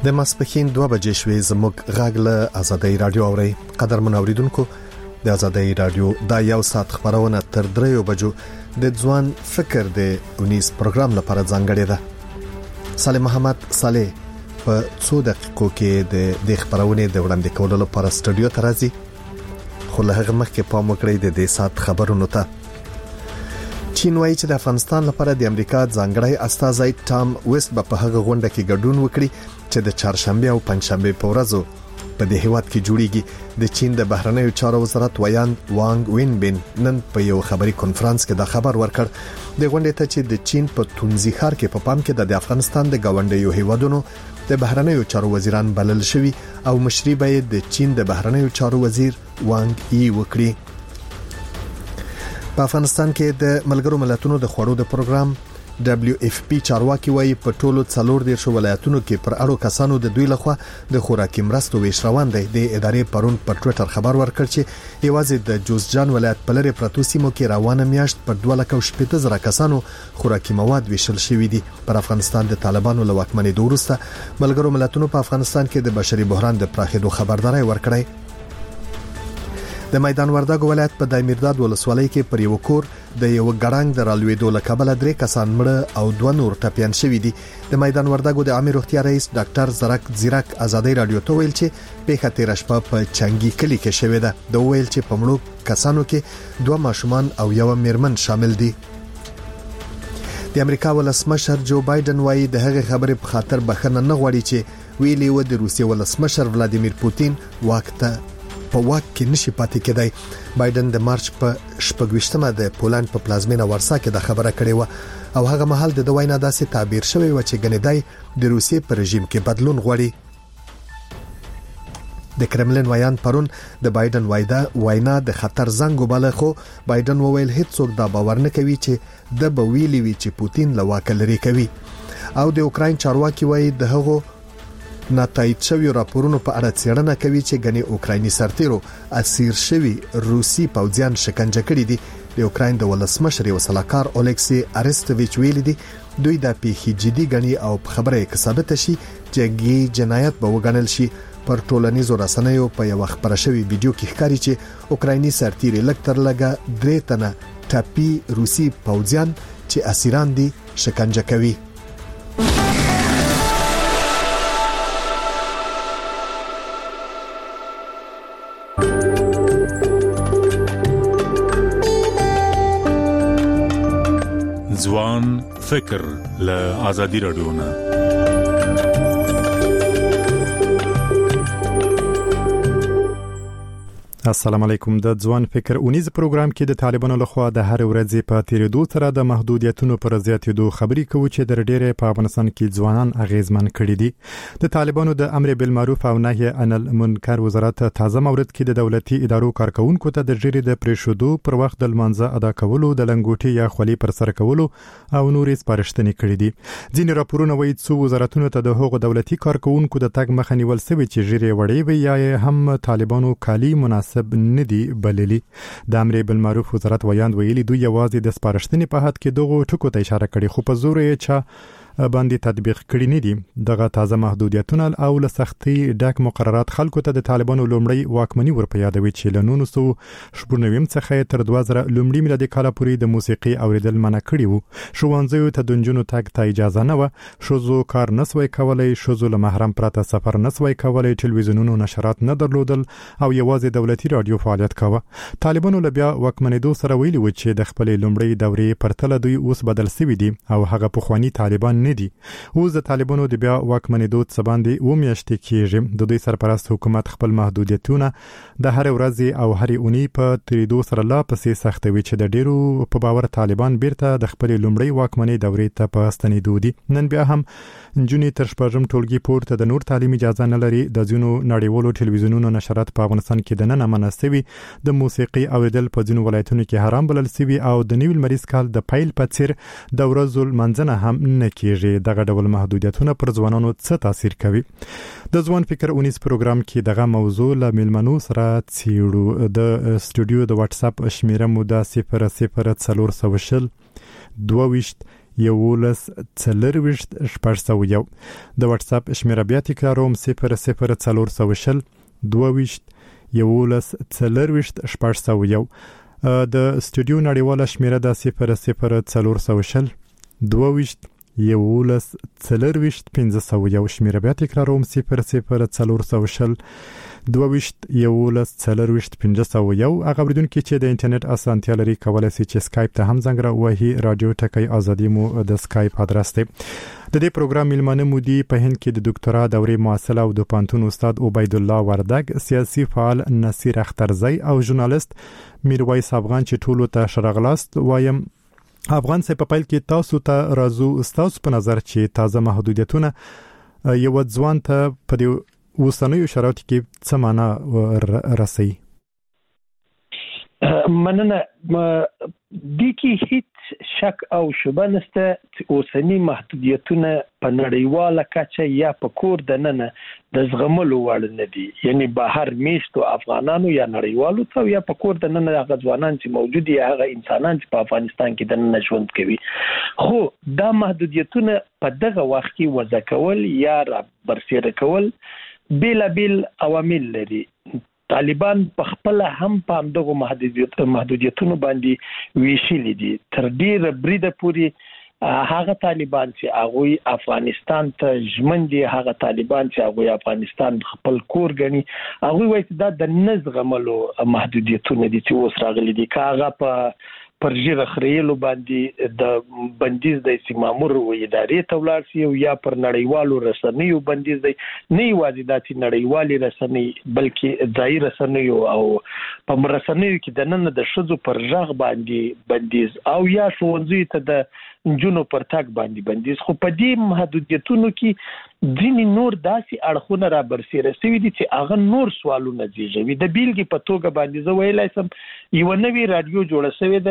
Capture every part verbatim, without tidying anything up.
د ماسپښین دوه بجې شوې زموږ غږ له آزادۍ رادیو اوري. قدرمن اوریدونکو، د آزادۍ رادیو دا یو ساعت خبرونه تر دریو بجو د ځوان فکر د اونیس پروګرام لپاره ځانګړې ده. صالح محمد صالح په څو دقیقو کې د د خبرونه د وړاندې کولو لپاره سټوډیو ته راځي. خو له هغه مخکې پام وکړئ د دې ساعت خبرونو ته. چین وایي چې د افغانستان لپاره د امریکا ځانګړی استازی ټام ویست په هغه غونډه کې ګډون وکړي چې د چهارشنبه او پنځشنبه په ورځو په دې هیواد کې جوړیږي. د چین د بهرنیو چارو وزارت ویان وانګ وینبین نن په یو خبري کانفرنس کې دا خبر ورکړ. د غونډې ته چې د چین په تونزي ښار کې په پام کې د افغانستان د گاونډیو هیوادونو د بهرنیو چارو وزیران بلل شوی او مشري به د چین د بهرنیو چارو وزیر وانګ ای وکړي. په افغانستان کې د ملګرو ملتونو د خوړو د پروګرام دبليو اف پی چارواکي وایي په ټولو څلور دیرشو ولایتونو کې پر اړو کسانو د دوی لخوا د خوراکي مرستو ویش روان دی. د ادارې پرون پر ټوئیټر خبر ورکړ چې یوازې د جوزجان ولایت په لری پرتو سیمو کې روانه میاشت پر دوه لک او شپږ زره کسانو خوراکي مواد ویشل شوې دي. پر افغانستان د طالبانو له واکمنۍ وروسته ملګرو ملتونو په افغانستان کې د بشري بحران د پراخېدو خبرداري ورکړې. د میدان وردګ ولایت په دایمیرداد ولسوالۍ کې پر یو کور د یو ګړنګ درالوېدو له کبله درې کسان مړه او دوه نور ټپيان شوي دي. د میدان وردګ د عامه روغتیا رئیس ډاکټر زرک زیرک آزادۍ رادیو ته ویل چې پیښه تیر شپه په چنګي کلی کې شوې ده. د ویل چې په مړو کسانو کې دوه ماشومان او یو میرمن شامل دي. د امریکا ولسمشر جو بایدن وایي د هغه خبرې په خاطر بخښنه نه غواړي چې ویلي و د روسیې ولسمشر ولادیمیر پوتین وخت په واک کې نشي پاتې کېدای. بایدن د مارچ په شپږویشتمه د پولند په پلازمینه ورسا کې د خبره کړې و او هغه مهال د دوینا داسې تعبیر شوی و چې ګنیدای د روسیې پر رژیم کې بدلون غواړي. د کرملین ویان پرون د بایدن وایده وینا د خطر زنګ وباله، خو بایدن وویل هیڅوک دا باور نه کوي چې د بویلی وی چې پوتین له واک لري کوي. او د اوکراین چارواکي وایي د هغو ناتایید شوی راپورونو په اړه څېړنه کوي چې غني اوکرایني سرتیرو اسیر شوی روسي پوځیان شکنجه کړي دي. د اوکراین د ولسمشر یو سلاکار اولکسی ارستویچ ویل دي دوی د پیښې جدي غني او خبره کې ثابت شي چې جنایت به وګڼل شي. پر ټولنیزو رسنیو په یو خبره شوی ویډیو کې ښکاري چې اوکرایني سرتیر لکتر لګه درې تنه ټاپي روسي پوځیان چې اسیران دي شکنجه کوي. ځوان فکر له آزادۍ رادیو نه. السلام علیکم. د ځوان فکر اونیز پروګرام کې د طالبانو لخوا د هر ورځې په تیریدو سره د محدودیتونو پر زیاتېدو خبرې کوي چې د ډېرې په افغانستان کې ځوانان اغیزمن کړي دي. د طالبانو د امر بالمعروف او نهي عن المنکر وزارت تازه مورد کې د دولتي ادارو کارکونکو ته د ژیړې د پریښودو پر وخت د لمانځه ادا کولو، د لنګوټي یا خولي پر سر کولو او نورې سپارښتنې کړې دي. ځینې راپورونه وایي څو وزارتونو ته د هغو دولتي کارکونکو د تګ مخه نیول شوې چې ژیړې وړې وي یا هم طالبانو کالي مناسب ندی بللی. د امر بالمعروف وزارت ویاند ویلي دوی یوازې د سپارښتنې په حد کې دغه ټکو ته اشاره کړې، خو په زور یې چا باندې تطبیق کړی نه دي. دغه تازه محدودیتونه او له سختي ډک مقررات خلکو ته د طالبانو لومړی واکمني ورپه یادوي چې له نولس سوه شپږ نوي څخه تر دوه زره لومړي میلادي کال پورې د موسیقي اوریدل منع کړی وو. ښوونځیو ته د نجونو تګ ته اجازه نه و، ښځو کار نسوي کولای، ښځو له محرم پرته سفر نسوي کولای، ټلویزیونونو نشرات نه درلودل او یوازې دولتي رادیو فعالیت کاوه. طالبانو له بیا واکمنېدو سره ویلي و چې د خپل لومړی دورې پرتله دوی اوس بدل شوي دي او هغه پخوانی طالبان نه دي. اوس د طالبانو د بیا واکمنېدو څخه باندې و میاشتې کېږي. د دوی سرپرست حکومت خپل محدودیتونه د هر ورځ او هر اونۍ په تریدو سره لا پسې سختوي چې د ډیرو په باور طالبان بیرته د خپل لومړی واکمنۍ دورې ته په ستنېدو دي. نن بیا هم نجونې تر شپږم ټولګي پورته د نور تعلیم اجازه نه لري. د ځینو نړیوالو ټلویزیونونو نشرات په افغانستان کې د نن منع شوي، د موسیقي اوریدل په ځینو ولایتونو کې حرام بلل شوي او د نوي لمریز کال د پیل په څیر د ورځو لمانځنه هم نه کیږي. دغه ډول محدودیتونه پر ځوانانو څه تاثیر کوي؟ د ځوان فکر اونیس پروګرام کې دغه موضوع له میلمنو سره څیړو. د سټوډیو د واتس اپ شمیره مو د صفر صفر څلور سوه شل دوه ویشت یولس څلرویشت شپږ سوه یو. د واتس اپ شمیره بیا تکراروم صفر صفر څلور سوه شل دوهویشت یولس څلرویشت شپږ سوه یو. د استودیو نړیواله شمیره د صفر صفر څلور سوه شل دوهویشت یولس څلرویشت پنځه سوه یو. شمیره بیا تکراروم صفر صفر څلور سوه شل دوهویشت یولس څلرویشت پنځه سوه یو. هغه اوریدونکو چې د انټرنیټ اسانتیا لري کولای شي چې سکایپ ته هم زنګ راوهي. رادیو ټکی ازادي مو د سکایپ ادرس دی. د دې پروګرام میلمانه مو دي په هند کې د ډاکټرا دورې محصل او د پانتون استاد عبید الله وردګ، سیاسي فعال نصیر اخترزی او ژورنالیست میرویس افغان چې ټولو ته شرغلاست وایم. افغان سه په پیل کې تاسو ته رازو استاد په نظر چې تازه محدودیتونه یو ځوان ته په اوسنیو شرایطو کې څه معنا رسي؟ مننه. د کې هیڅ شک او شبهه نشته چې اوسنی محدودیتونه په نړیواله کچه یا په کور دننه د زغملو وړ نه دي، یعنی بهر میشتو افغانانو یا نړیوالو ته یا په کور دننه هغه ځوانان چې موجود دي، هغه انسانان چې په افغانستان کې دننه ژوند کوي. خو دا محدودیتونه په دغه وخت کې وضع کول یا را برسېره کول بیل بیل عوامل لري. طالبان په خپل هم په همدغه محدودیتونو باندې ویشلي دي. تر ډیره بریده پورې هغه طالبان چې هغه افغانستان ته ژمن دي، هغه طالبان چې هغه افغانستان خپل کور ګڼي، هغه وایي دا د نزغملو محدودیتونه دي چې اوس راغلي دي. که هغه په پر ژغه خریلو باندې د بندیز د استعمار او ادارې ته ولاړ شي یا پر نړیوالو رسنیو بندیز دی، نه یوازې د نړیوالي رسنۍ بلکې ځایي رسنیو او په رسنیو کې د نن د شذو پر ژغ باندې بندیز او یا ښوونځي ته د جنو پر تاک باندې بندیز. خو په دې محدودیتونو کې ځینې نور داسې اړخونه را برسېره شوي دي چې هغه نور سوالونه زیږوي. د بیلګې په توګه باندې زه ویلی شم یوه نوې راډیو جوړه شوې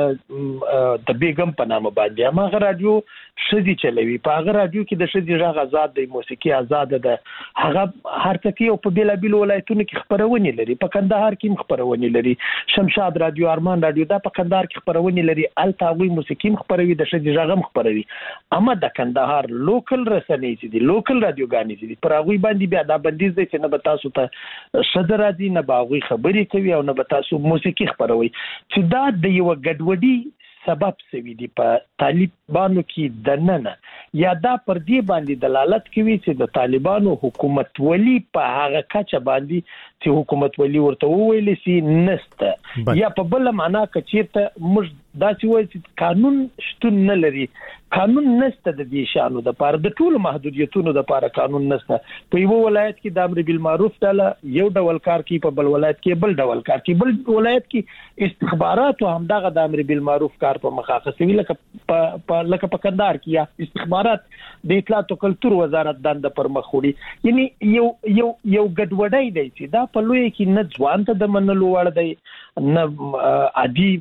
ده د بیګم په نامه باندې. هماغه راډیو ښځې چلوي. په هغه راډیو کې د ښځې غږ آزاد دی، موسیقي آزاده ده. هغه هر څه کې او په بېلابېلو ولایتونو کې خپرونې لري. په کندهار کې هم خپرونې لري. شمشاد راډیو، ارمان راډیو دا په کندهار کې خپرونې لري. هلته هغوی موسیقي هم خپروي، د ښځې غږ هم خپروي. اما د کندهار لوکل رسنۍ چې دي، لوکل رادیوګانې چې دي، پر هغوی باندې بیا دا بندیز دی چې نه به تاسو ته ښځه راځي، نه به هغوی خبرې کوي او نه به تاسو موسیقي خپروي، چې دا د یوه ګډوډي سبب سوي دي په طالبانو کې دننه. یا دا پر دې باندې دلالت کوي چې د طالبانو حکومت ولی په هغه کچه باندې چې حکومت ولی ورته وویل سي نسته. یا په بل معنا کې چیرته موږ دا چې وایي چې قانون شتون نه لري، قانون نسته د دې شانو د پاره، د ټولو محدودیتونو د پاره قانون نسته. په یو ولایت کې د امر بالمعروف ډله یو ډول کار کوي، په بل ولایت کې بل ډول کار کوي، بل ولایت کې استخبارات هم دغه د امر بالمعروف کار په مخه اخیستوي، لکه په لکه په کندهار کې یا استخبارات د اطلاعات او کلتور وزارت دنده پر مخ وړي. یعنی یو یو یو ګډوډۍ دی چې دا په لوی کې نه ځوان ته د منلو وړ دی، نه عادي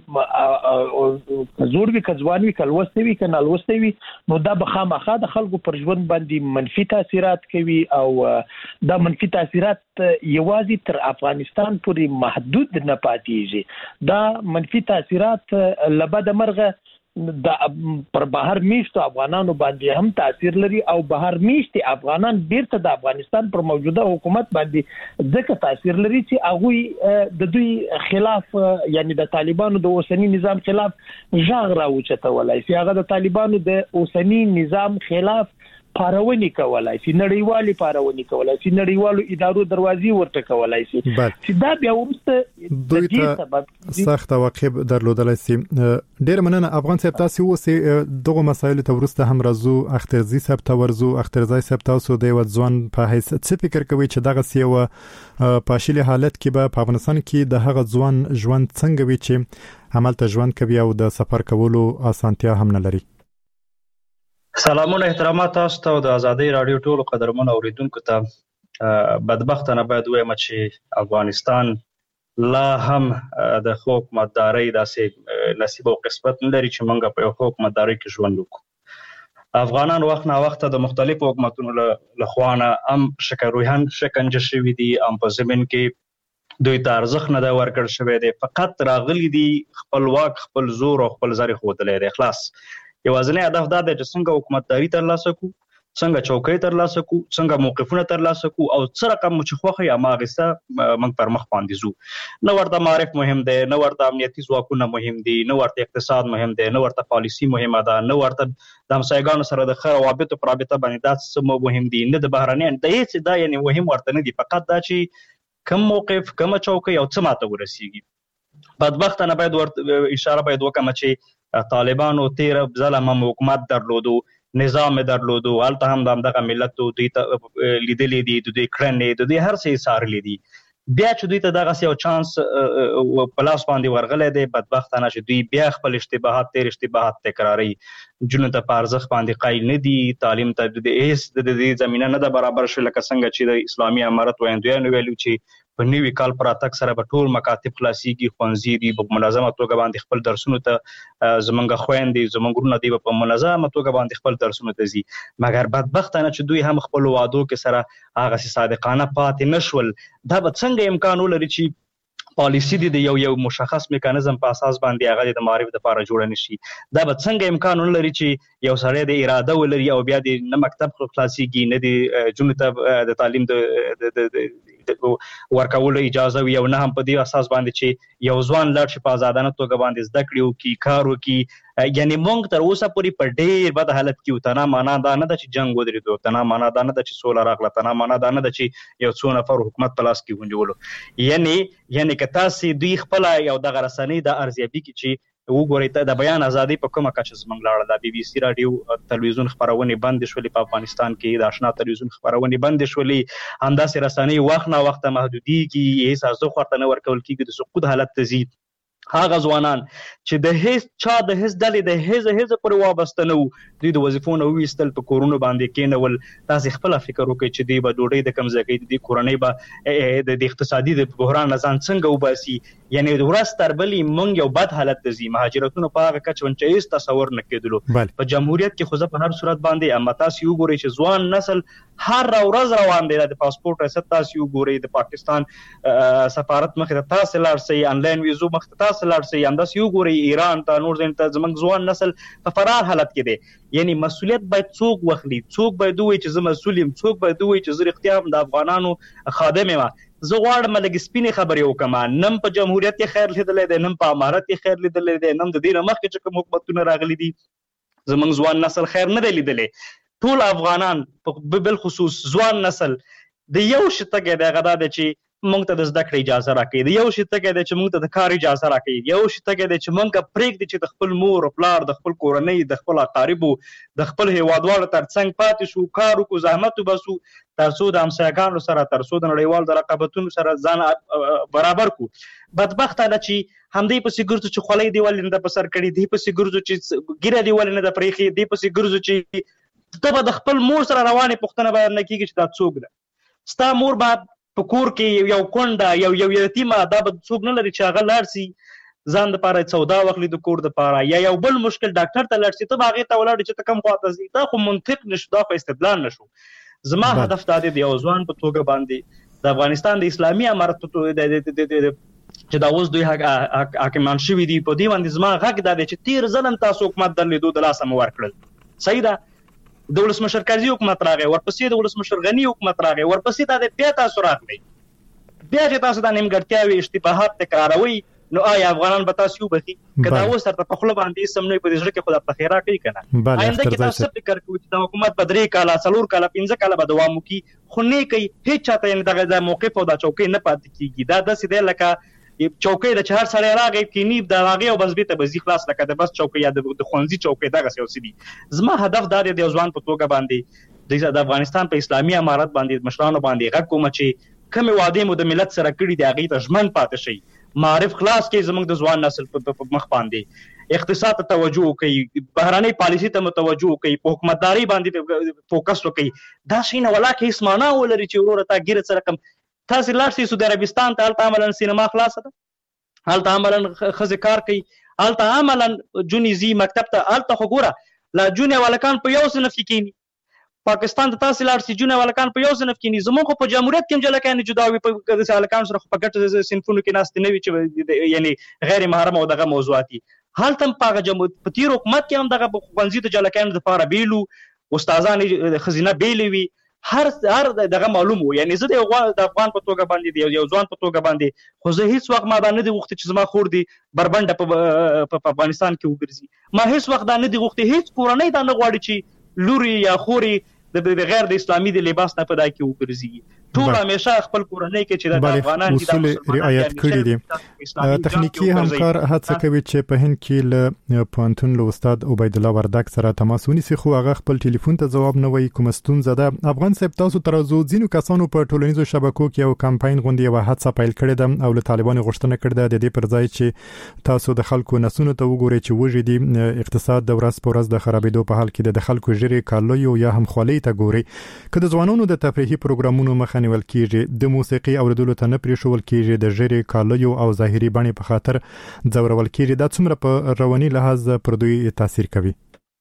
زوړ وي، کځوان وي، کلوسته وي، کنه لوسته وي، نو دا به خامخا د خلکو پر ژوند باندې منفي تاثیرات کوي. او دا منفي تاثیرات یوازې تر افغانستان پورې محدود نه پاتېږي. دا منفي تاثیرات لبد مرغه د پر بهر میشتو افغانانو باندې هم تاثیر لري او بهر میشتي افغانان بیرته د افغانستان پر موجوده حکومت باندې ځکه تاثیر لري چې هغه د دوی خلاف، یعنی د طالبانو د اوسنی نظام خلاف ژغ راوچتولای شي. هغه د طالبانو د اوسنی نظام خلاف پارونی کولای شي، نړیوالي پارونی کولای شي، نړیوالو ادارو دروازې ورته کولای شي، چې دا بیا ورسته د دې سبب سخت واقع درلودلای شي. ډیر مننه افغان صاحب، تاسو اوسه دغه مسایل ته ورسته هم راځو. اخترزی صاحب ته ورزو. اخترزی صاحب تاسو د وځوان په حیث څه فکر کوي چې دغه سیو په شیله حالت کې په افغانستان کې د هغه ځوان ژوند څنګه وي چې عملته ژوند کوي او د سفر کولو اسانتیا هم نه لري؟ سلامونه احترامات تاسو ته او د ازادۍ رادیو ټولو قدرمنو اوریدونکو ته. بدبختانه باید وایم چې افغانستان لا هم د حکومتدارۍ داسې نصیب او قسمت نه لري چې موږ په یو حکومتدارۍ کې ژوند وکړو. افغانان وخت نه وخت د مختلفو حکومتونو له خوا نه هم شکرویان شکنجه شوي دي، هم په زمین کې دوی ته ارزښت نه دی ورکړل شوی دی، فقط راغلي دي خپل واک، خپل زور او خپل زر ښودلی دی. خلاص یوازینی هدف دا دی چې څنګه حکومتداري ترلاسه کړو، څنګه چوکۍ ترلاسه کړو، څنګه موقفونه ترلاسه کړو او څه رقم مو چې خوښه یا هماغسته موږ پر مخ باندې ځو. نه ورته معرف مهم دی، نه ورته امنیتي ځواکونه مهم دي، نه ورته اقتصاد مهم دی، نه ورته پالیسي مهمه ده، نه ورته د همسایګانو سره د ښه روابطو په رابطه باندې دا څه مهم دي، نه د بهرنیانو د هېڅ دا یعنې مهم ورته نه دي. فقط دا چې کوم موقف، کومه چوکۍ او څه ماته ورسیږي. بدبختانه باید ورته اشاره باید وکړم چې طالبانو تېره ځله هم حکومت درلودو، نظام درلودو، هلته هم د همدغه ملت دوی ته لیدلي دي، د دوی کړنې، د دوی هر څه یې څارلي دي. بیا چې دوی ته دغسې یو چانس په لاس باندې ورغلی دی، بدبختانه چې دوی بیا خپل اشتباهات تېر اشتباهات تکراروي. نجونو ته په ارزښت باندې قایل نه دي، تعلیم ته د هېڅ د دې زمینه نه ده برابر شوې، لکه څنګه چې د اسلامي امارت ویاندویانو ویلي چې په نوي کال په راتګ سره به ټول مکاتب خلاصېږي، ښوونځي دي په منظمه توګه باندې خپل درسونو ته، زموږ خویندې زموږ وروڼه دی به په منظمه توګه باندې خپل درسونو ته ځي. مګر بدبختانه چې دوی هم خپلو وعدو کې سره هغسې صادقانه پاتې نه شول. دا به څنګه امکان ولري چې پالیسي دي د یو یو مشخص میکانیزم په اساس باندې هغه د معارف دپاره جوړه نشي؟ دا به څنګه امکان ولري چې یو سړی د اراده ولري او بیا د نه مکتب خلاصېږي، نه د جونو ته د تعلیم د ورکولو اجازه وي، او نه هم په دې اساس باندې چې یو ځوان لاړ شي په ازادانه توګه باندې زده کړې وکړي، کار وکړي. یعنې موږ تر اوسه پورې په ډېر بد حالت کې یو. تنها معنا دا نه ده چې جنګ ودرېدو، تنها معنا دا نه ده چې سوله راغله، تنها معنا دا نه ده چې یو څو نفر حکومت په لاس کې ونیولو. یعنې یعنې که تاسې دوی خپله یو دغه رسنۍ د ارزیابي کې چې وګورئ د بیان ازادي په کومه کچه زموږ لاړه ده. بي بي سي راډیو تلویزیون خپرونې بندې شولې په افغانستان کې، د آشنا تلویزیون خپرونې بندې شولې، همداسې رسنۍ وخت نا وخته محدودېږي، هېڅ ارزښت ورته نه ورکول کېږي، د سقوط حالت ته ځي. هغه ځوانان چې د هیڅ چا د هیڅ ډلې د هیڅ هیڅ پورې وابسته نه وو، دوی د وظیفو نه وویستل، په کورونو باندې کېنول. تاسې خپله فکر وکړئ چې دوی به ډوډۍ د کوم ځای کوي، د دې کورنۍ به د اقتصادي د بحران نه ځان څنګه وباسي. یعنې ورځ تر بلې موږ یو بد حالت ته ځي. مهاجرتونو په هغه کچه چې هېڅ تصور نه کېدلو په جمهوریت کې، خو زه په هر صورت باندې اما تاسې وګورئ چې ځوان نسل هر ورځ روان دی. د پاسپورټ رسید تاسې وګورئ، د پاکستان سفارت مخې ته تاسې لاړ شئ، انلاین ویزو مخې ته تاسې لاړ شئ، همداسې وګورئ ایران ته، نور ځایونو ته. زموږ ځوان نسل په فرار حالت کې دی. یعنې مسؤلیت باید څوک واخلي، څوک باید ووایي چې زه مسؤل یم، څوک باید ووایي چې زه رښتیا هم د افغانانو خادم یم. زه غواړم لږ سپینې خبرې وکړم. نن په جمهوریت کې خیر لیدلی دی، نن په امارت کې خیر لیدلی دی، نن د دې نه مخکې چې کوم حکومتونه راغلي دي زموږ ځوان نسل خیر نه دی لیدلی. ټول افغانان بالخصوص ځوان نسل د یو شي تږی دی، هغه دا دی چې موږ ته د زده کړې اجازه راکوي، د یو شي تږی دی چې موږ ته د کار اجازه راکوي، یو شي تږی دی چې موږ پرېږدي چې د خپل مور او پلار، د خپل کورنۍ، د خپل اقاربو، د خپل هېوادوالو تر څنګ پاتې شو، کار وکړو، زحمت وباسو، تر څو د همسایګانو سره، تر څو د نړیوالو د رقابتونو سره ځان برابر کړو. بدبختانه چې همدې پسې ګرځو چې خولۍ دې ولې نه ده په سر کړې، دې پسې ګرځو چې ږیره دې ولې نه ده پرېښې، دې پسې ګرځو چې ته به د خپل مور سره روانې پوښتنه به نه کېږي چې دا څوک ده. ستا مور به په کور کې یو کونډه، یو یو یتیمه، دا به څوک نه لري چې هغه لاړ شي ځان دپاره سودا واخلي د کور دپاره، یا یو بل مشکل ډاکټر ته لاړ شي، ته به هغې ته ولاړ چې ته کوم خواته ځي. دا خو منطق نشو، دا خو استدلال نشو. زما هدف دا دی د یو ځوان په توګه باندې د افغانستان د اسلامي امارت چې دا اوس دوی حاکمان شوي دي، په دې باندې زما غږ دا دی چې تېر ځل تاسو حکومت درلودو د لاسه مو ورکړل، صحیح ده. د ولسمشر کرزي حکومت راغی، ورپسې د ولسمشر غني حکومت راغی، ورپسې دا د بیا تاسو راغلی. بیا چې تاسو دا نیمګړتیاوې اشتباهات تکراروئ، نو آیا افغانان به تاسو وبخي؟ که دا اوس درته په خوله باندې سم نه وي، په دې زړه کې خو دا پخې راکوي که نه. آینده کې تاسو څه فکر کوئ چې دا حکومت به درې کاله، څلور کاله، پنځه کاله به دوام وکړي، خو نه کوي. هېڅ چاته یعنې دغه دا موقف او دا چوکۍ نه پاتې کېږي. دا داسې دی لکه چوکۍ ده چې هر سړی راغی کینی د هغې او بس بېرته به ځي خلاص، لکه د بس چوکۍ یا د ښوونځي چوکۍ، دغسې یو څه دي. زما هدف دا دی د یو ځوان په توګه باندې د افغانستان په اسلامي امارت باندې مشرانو باندې غږ کومه چې کومې وعدې مو د ملت سره کړي دي هغې ته ژمن پاتې شئ، معرف خلاص کړئ زموږ د ځوان نسل په مخ باندې، اقتصاد ته توجه وکړئ، بهرنۍ پالیسي ته متوجه وکړئ، په حکومتدارۍ باندې فوکس وکړئ. دا شی نه ولاکه هېڅ معنا ولري چې وروره تا ګیره څه رقم تاسې لاړ شئ سعودي عربستان ته، هلته عملا سینما خلاصه ده، هلته عملا ښځې کار کوي، هلته عملا جونې ځي مکتب ته. هلته خو ګوره لا جونې والکان په یو صنف کې کېني، پاکستان ته تاسې لاړ شئ جونې والکان په یو صنف کې کېني. زموږ خو په جمهوریت کې هم جلکیانې جدا وي، په هلکانو سره خو په ګډ صنفونو کې ناستې نه وي چې یعنې غیر محرم او دغه موضوعات دي. هلته په جمهوریت په تیر حکومت کې هم دغه ښوونځي د جلکیانو لپاره بیلو استادان خزینه بیلې وي هر هر دغه معلوم وو یعنی زه د د افغان په توګه باندې یو ځوان په توګه باندې خو زه هیڅ وخت ما دا نه دی غوښتي چې زما خور دي بربنډه په افغانستان کې وګرځي ما هیڅ وخت دا نه دی غوښتي هیڅ کورنۍ دا نه غواړي چې لوري یا خوري د غیر د اسلامي د لباس نه په دای کې وګرځي ټول همیشه خپل کورنۍ کې چې د افغانان دي اصول رعایت کړی دي تخنیکی همکار هڅه کوي چې په هند کې له پوهنتون له استاد عبید الله وردک سره تماس ونیسي خو هغه خپل ټلیفون ته جواب نه وایي کوم ستونزه ده افغان صاحب تاسو تر اوسه ځینو کسانو په ټولنیزو شبکو کې یو کمپاین غونډه یو هڅه پیل کړې ده او له طالبانو غوښتنه کړې ده د دې پر ځای چې تاسو د خلکو نسونو ته وګورئ چې وږي دي اقتصاد د ورځ په ورځ د خرابېدو په حال کې د خلکو ژری کالویو یا هم خولۍ ته ګوري که د ځوانانو د تفریحي پروګرامونو مخه نیول کیږي د موسیقي اوریدلو ته نه پریښول کیږي د ژری کالویو او ظاهري بڼې په خاطر ځورول کیږي دا څومره په رواني لحاظ پر دوی تاثیر کوي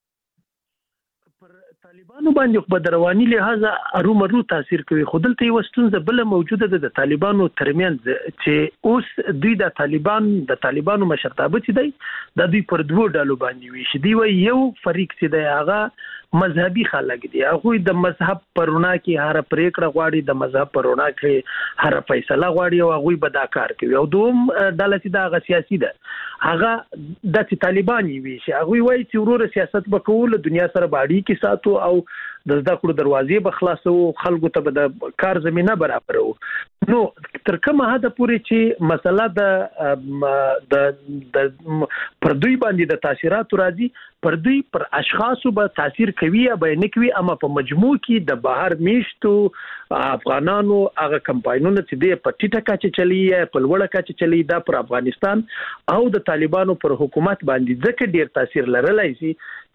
طالبانو باندې په رواني لحاظ ارومرو تاثیر کوي خو دلته یو ستونزه بل موجوده ده د طالبانو ترمنځ چې اوس دوی د طالبان د طالبانو مشرتابه چې دی د دوی پر دوه ډلو باندې وي چې دی یو فریق چې دی هغه مذهبي خلک دي هغه د مذهب پرونا کې هر پریکړه غواړي د مذهب پرونا کې هر فیصله غواړي او هغه به دا کار کوي او دوم ډله چې دا سیاسي ده هغه د طالبان وي چې هغه وایي چې ورور سیاست وکول دنیا سره باندې کې ساتو او د زده کړو دروازې به خلاصو خلکو ته به د کار زمينه برابرو نو تر کومه حد پورې چې مسله د د پر دوی باندې د تاثیرات راځي پر دوی پر اشخاصو به تاثیر کوي یا به نه کوي اما په مجموع کې د بهر میشتو افغانانو هغه کمپاینونه چې د پټیټه کاچ چلی په لوړه کاچ چلی دا پر افغانستان او د طالبانو پر حکومت باندې ځکه ډیر تاثیر لرلای شي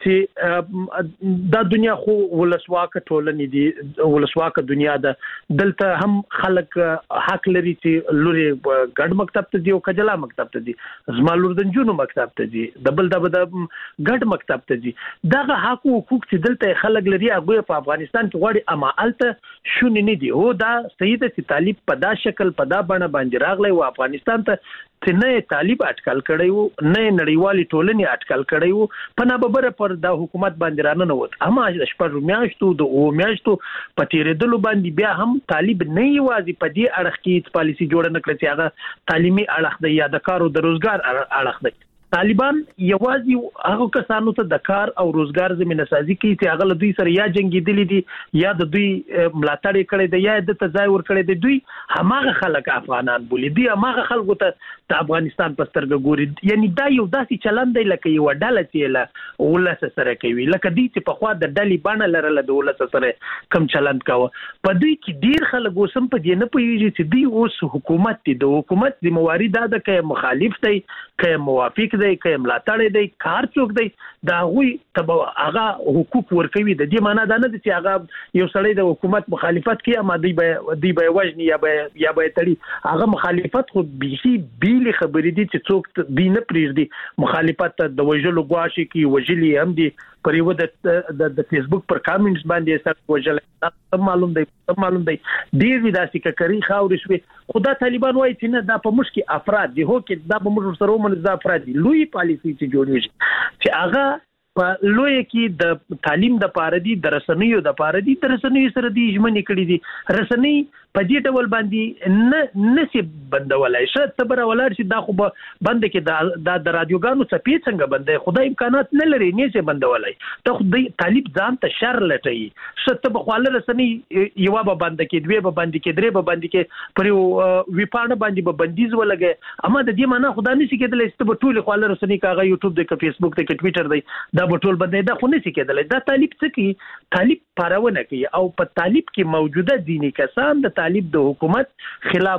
چې دا دنیا خو ولسواک ټولنې دي ولسواک دنیا ده دلته هم خلک حق لري چې لوري ګډ مکتب ته دی او کجلا مکتب ته دی زما لور د جنونو مکتب ته دی دبل د ګډ مکتب ته دی دغه حق او حقوق چې دلته خلک لري هغه په افغانستان کې غواړي اما الته شونه نه دی او دا سید چې طالب په دا شکل په دا بڼه باندې راغلی او افغانستان ته چې نه طالب اٹکل کړی وو نه نړیوالي ټولنې اٹکل کړی وو په ناببره پر د حکومت باندې رانه ووت اما شپږ میاشتو د او میاشتو په تیرېدلو باندې بیا هم طالب نه یوازې په دې اړه کې پالیسي جوړه نکړه چې هغه تعلیمي اړه دی یا د کار او د روزګار اړه دی طالبان یوازې هغه کسانو ته د کار او روزګار زمينه سازي کوي چې هغه دوی سره یا جنگیدلي دي یا د دوی ملاتړ کړي دي یا د تځای ور کړي دي دوی هماغه خلک افغانان بولي دي هماغه خلکو ته د افغانستان په سترګه ګوري یعنی دا یو داسې چلند دی لکه یو ډله چې له ولس سره کوي لکه دې چې په خوا د ډلې باندې لرله د ولس سره کم چلند کاوه په دوی کې ډیر خلک اوسم په دې نه پوهیږي چې دوی اوس حکومت دي د حکومت ذمہواری دا ده چې مخالف دی چې موافق دی کې ملاتړ دی کار څوک دی دا غوي تبع هغه حقوق ورکوي د دې معنی دا نه چې هغه یو سړی د حکومت مخالفت کوي اما دی به دی به وجنی یا به یا به تړي هغه مخالفت خو بيخي بیل خبرې دي چې څوک دی نه پریږدي مخالفت د وجلو غواشي کی وجلی هم دي پر یو د د فیسبوک پر کامنټس باندې سره وجل معلوم دی معلوم دی ډیر ودا چې کوي خاور شوي خدا طالبان وایي چې نه دا په مشکل افراد دي هو کې دا په مشکل سره ومن دا افراد دي لوی پالیسی چې جوړیږي چې هغه په لوی کې د تعلیم د پاره دي د رسنیو د پاره دي د رسنیو سره دي ژمنې کړې دي رسنی په دې ډول باندې نه نسی بندولای شي تبر ولر چې دا خو بند کې د د رادیوګانو څخه څنګه بندې خدای امکانات نه لري نه سي بندولای ته خدای طالب ځان ته شر لټي شته په خواله رسنی یو به بند کې دوی به بند کې درې به بند کې پر ویپانه باندې به بندیز ولګي اما د دې معنی خدای نشي کېدل چې په ټوله خواله رسنی کاغه یوټیوب د فیسبوک د ټویټر دی دا په ټول باندې دا خو نشي کېدل دا طالب څه کی طالب پرونه کوي او په طالب کې موجوده دینی کسان د طالب د حکومت خلاف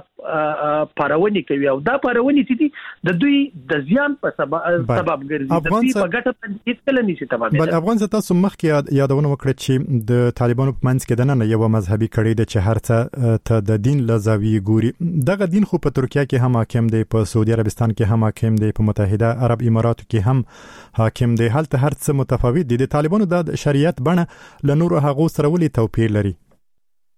پرونی کوي او دا پرونی چې د دوی د زیان په سبب سبب ګرځي د دوی په ګټه باندې هیڅ نشي تمام بل افغان ته تاسو مخکې یادونه وکړه چې د طالبانو په منځ کې د نن یو مذهبي کړي د چې هر څه ته د دین لزاوی ګوري دغه دین خو په ترکیه کې هم حاکم دی په سعودي عربستان کې هم حاکم دی په متحده عرب اماراتو کې هم حاکم دی هلته هر څه متفاوت دي د طالبانو د شریعت بڼه له نورو هغو سره ولې توپیر لري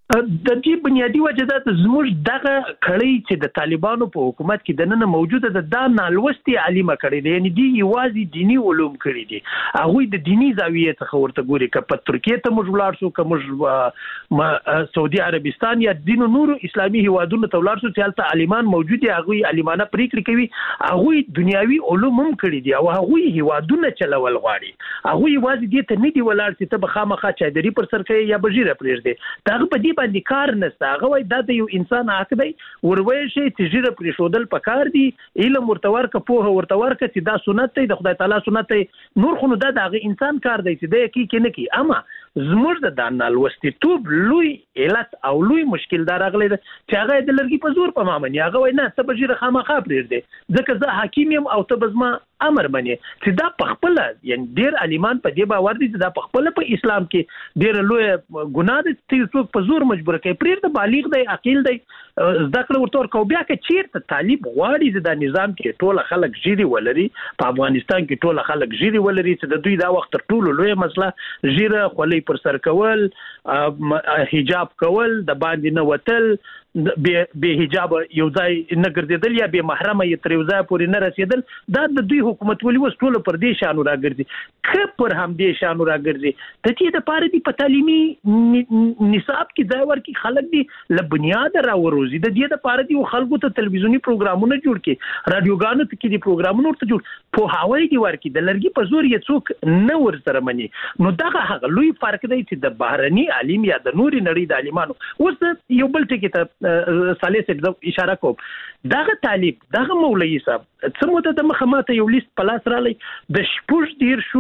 د دې بنیادی وجه دا زموږ دغه کړی چې د طالبانو په حکومت کې د نن موجوده د دا نالوستي عالمه کړی دی، یعنی دی یوازې دینی علوم کړی دي، هغه د دینی زاویه څخه ورته ګوري که په ترکیه ته موږ ولاړ شو، که موږ سعودي عربستان یا دین نور اسلامي هیوادونو ته ولاړ شو چې هلته عالمان موجود دي، هغه عالمانه پریکړې کوي، هغه دنیاوي علوم هم کړی دي او هغه هیوادونه چلول غواړي، هغه یوازې دې ته نه دی ولاړ چې ته به خامخا چادري پر سر کوي یا بجیره پرېږدي، دا په دې باندې کار نشته، هغه وای دا د یو انسان حق دی وروي شي چې جیره پرېښودل پکار دي، علم ورته ورکه، پوهه ورته ورکه چې دا سنت دی د خدای تعالی سنت دی، نور خو نو دا د انسان کار دی چې د کی کې نه کی. اما زموږ د دانال وستیتوب لوی علت او لوی مشکل دا راغلی چې هغه د لرګي په زور په مامني، هغه وای نه ته بجیره خامخا پرېږدي ځکه زه حکیم یم او ته بزما امر منی، چې دا پخپله یعنی ډیر عالمان په دې باور دي چې دا پخپله په اسلام کې ډیر لوی ګناه دي چې څوک په زور مجبور کوي، پرېږده بالغ دی عاقل دی زده کړه ورته ورکو، بیا که چیرته طالب غواړي چې دا نظام کې ټول خلک ژیري ولري، په افغانستان کې ټول خلک ژیري ولري، چې د دوی دا وخت تر ټولو لوی مسله ژیره خولۍ پر سر کول، حجاب کول، د باندې نه وتل، به حجاب یو ځای نه ګرځیدل یا به محرمه یې تر یو ځای پورې نه رسیدل، دا د دوی حکومت ولي وس ټول پر دې شانو راګرځي، که پر هم دې شانو راګرځي ته چې د پاره دی په تعلیمي نصاب کې ځای ورکي خلک دي ل بنیاد راوروزي، د دې د پاره دی خلکو ته تلویزیونی پروګرامونه جوړ کړي، رادیوګانو ته کې دي پروګرامونه ورته جوړ په هواي دی ورکي، د لرګي په زور یې څوک نه ور سره مني، نو دغه هغه لوی فرق دی چې د بهرني عالم یا د نوري نړۍ د عالمانو. اوس یو بل ټکی ته صالح صاحب اشاره کوم، دغه طالب دغه مولوی صاحب څه مده د مخامات یو لیست پلاس رالی د شپږ دیر شو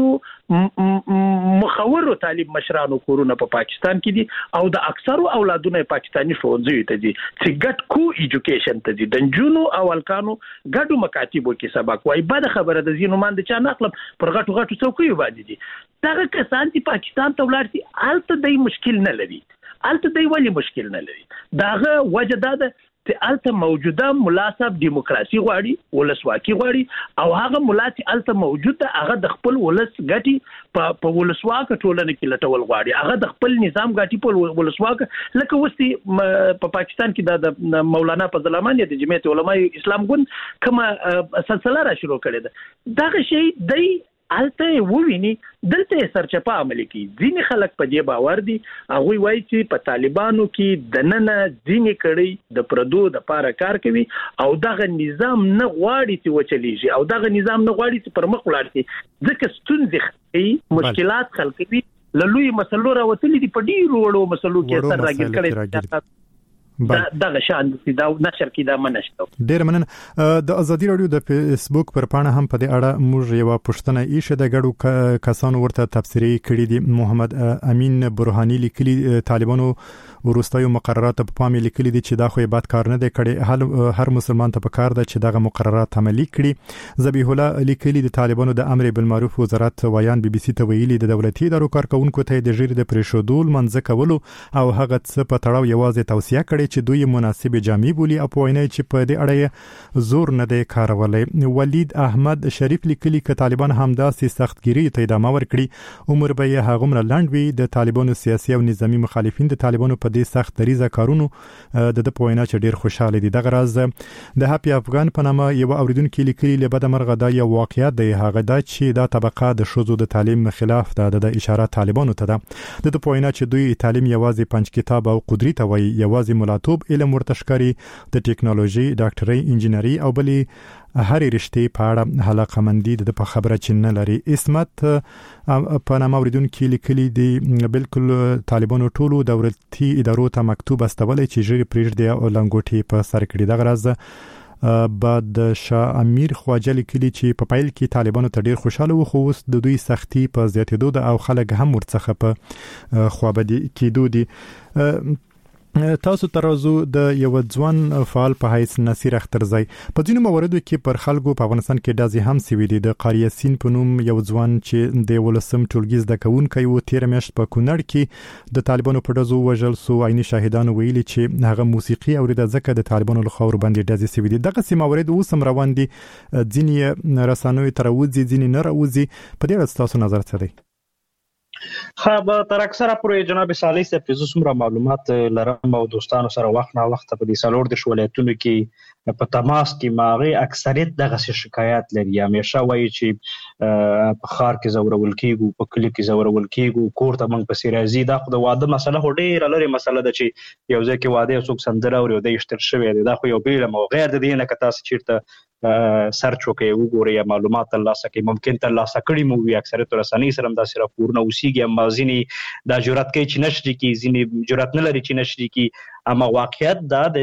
مخور طالب مشرانو کورونه په پاکستان کې دي او د اکثرو اولادونه پاکستاني ښوونځیو ته دي چې ګډ کو ایجوکیشن ته دي، د نجونو او الکانو ګډو مکاتبو کې سبق وای، بد خبره د زینو مان د چا نقلم پر غټو غټو څوکیو باندې دي، دغه کسان چې پاکستان ته ولاړ دي الته د مشکل نه لري، الته دی ولی مشکل نه لري، داغه وجه دا ده چې الته موجوده مناسب دیموکراسي غواړي، ولسواکي غواړي او هغه ملا چې الته موجوده هغه د خپل ولس ګټي په ولسواک ټولنه کې لټول غواړي، هغه د خپل نظام ګټي په ولسواک، لکه وستي په پاکستان کې د مولانا فضل الرحمن د جمعیت علماء اسلام ګوند کومه سلسله را شروع کړې ده، دغه شی دی الته وویني دلته سرچپه عمل کی. ځینې خلک په دې باور دي، هغه وایي چې په طالبانو کې د نن ځینې کړي د پردو د پاره کار کوي او دغه نظام نه غواړي چې وچلیږي او دغه نظام نه غواړي چې پر مخ ولاړ شي، ځکه ستونزې مشکلات خلقوي لوی مسلو راوتلي دي، په ډیرو وړو مسلو کې سر راګیر کړي دا دغه شان دا نشر کې دا منشته. ډیر مننه. د ازادي رادیو د فیسبوک پر پاڼه هم په دې اړه موږ یو پوښتنه ایښه د ګډو کسانو ورته تفسیری کړی دي. محمد امین برهانی لیکلي طالبانو وروستیو مقررات په پام لیکلي دي چې دا خو بد کار نه دی کړی، هر مسلمان ته پکار ده چې دغه مقررات عملي کړي. ذبیح الله لیکلي د طالبانو د امر بالمعروف وزارت ویان بي بي سي ته ویلي د دولتي ادارو کارکونکو ته د ژیړ د پریښودول منځ کولو او هغه څه په تړاو یوازې توصیه کړي چې دوی مناسب جامې بولی او په ویني چې په دې اړه زور نه دی کارولای. ولید احمد شریف لیکلي ک طالبان همداسې سختګيري ته ادامه ورکړي، عمر به هغه مر لاندوي د طالبانو سیاسي او نظامی مخالفین د طالبانو په دې سخت دریزه کارونو د د پوینه چې ډیر خوشاله دي. دغه راز د هپی افغان په نامه یو اوریدونکو لیکلي له بده مرغه دا یو واقعیت دی، هغه دا چې دا طبقه د شوزو د تعلیم خلاف ده، د اشاره طالبانو ته ده د پوینه چې دوی تعلیم یوازې پنځ کتاب او قدرت وي، یوازې ملاتوب علم ورتشکري د ټیکنالوژي، ډاکټري، انجینری او بلی هرې رشتې په اړه علاقمندي د په خبره چې نه لري. اسمت په نامه اوریدونکو لیکلي دي بالکل طالبانو ټولو دولتي ادارو ته مکتوب استولې چې ژر پریږدي او لنګوټي په سر کړي. دغه راز بعد شاه امیر خواجه لیکلي چې په پایل کې طالبانو ته ډیر خوشاله وو، خو اوس د دوی سختي په زیاتېدو ده او خلک هم ورڅخه په خوابدي کېدو دي. تاسو ترازو د یو ځوان فعال په حیث نصیر اخترزی په ځینو مواردو کې پر خلکو په افغانستان کې دازي هم سوي دي. د قاریاسین په نوم یو ځوان چې د ولسم ټولګي زده کوونکی و تیر میاشت په کونړ کې د طالبانو په دزو وژل سو، عیني شاهدانو ویلي چې هغه موسیقي اورید ځکه د طالبانو له خور باندې دازي سوي دي. دغه سیمه مورد اوس هم روان دي، ځینې رسنوي تروځي ځینې نه راوځي. په دې اړه تاسو نظر څه دی؟ خو تر اکثره پورې جناب صالح صاحب چې زه څومره معلومات لرم او دوستانو سره وخت نه وخت په دې څلور د ولایتونو کې په تماس کې ماغه اکثریت دغه شکایت لري. همیشه وایي چې په ښار کې زورول کېږي، په کلي کې زورول کېږي، کور ته موږ پسې راځي. دا خو د واده مسله خو ډېره لرې مسله ده چې یو ځای کې واده یو څوک سندره اوري او دی اشتر شوی دی. دا خو یو بیله مو غیر د دې نه که تاسو چېرته سرچ وکړئ وګورئ یا معلومات ترلاسه کړئ، ممکن ترلاسه کړي مو وي. اکثریت رسنۍ سره هم داسې راپورونه اوسېږي، اما ځینې دا جرأت کوي چې نشر کړي، ځینې جرأت نه لري چې نشر کړي. اما واقعیت دا دی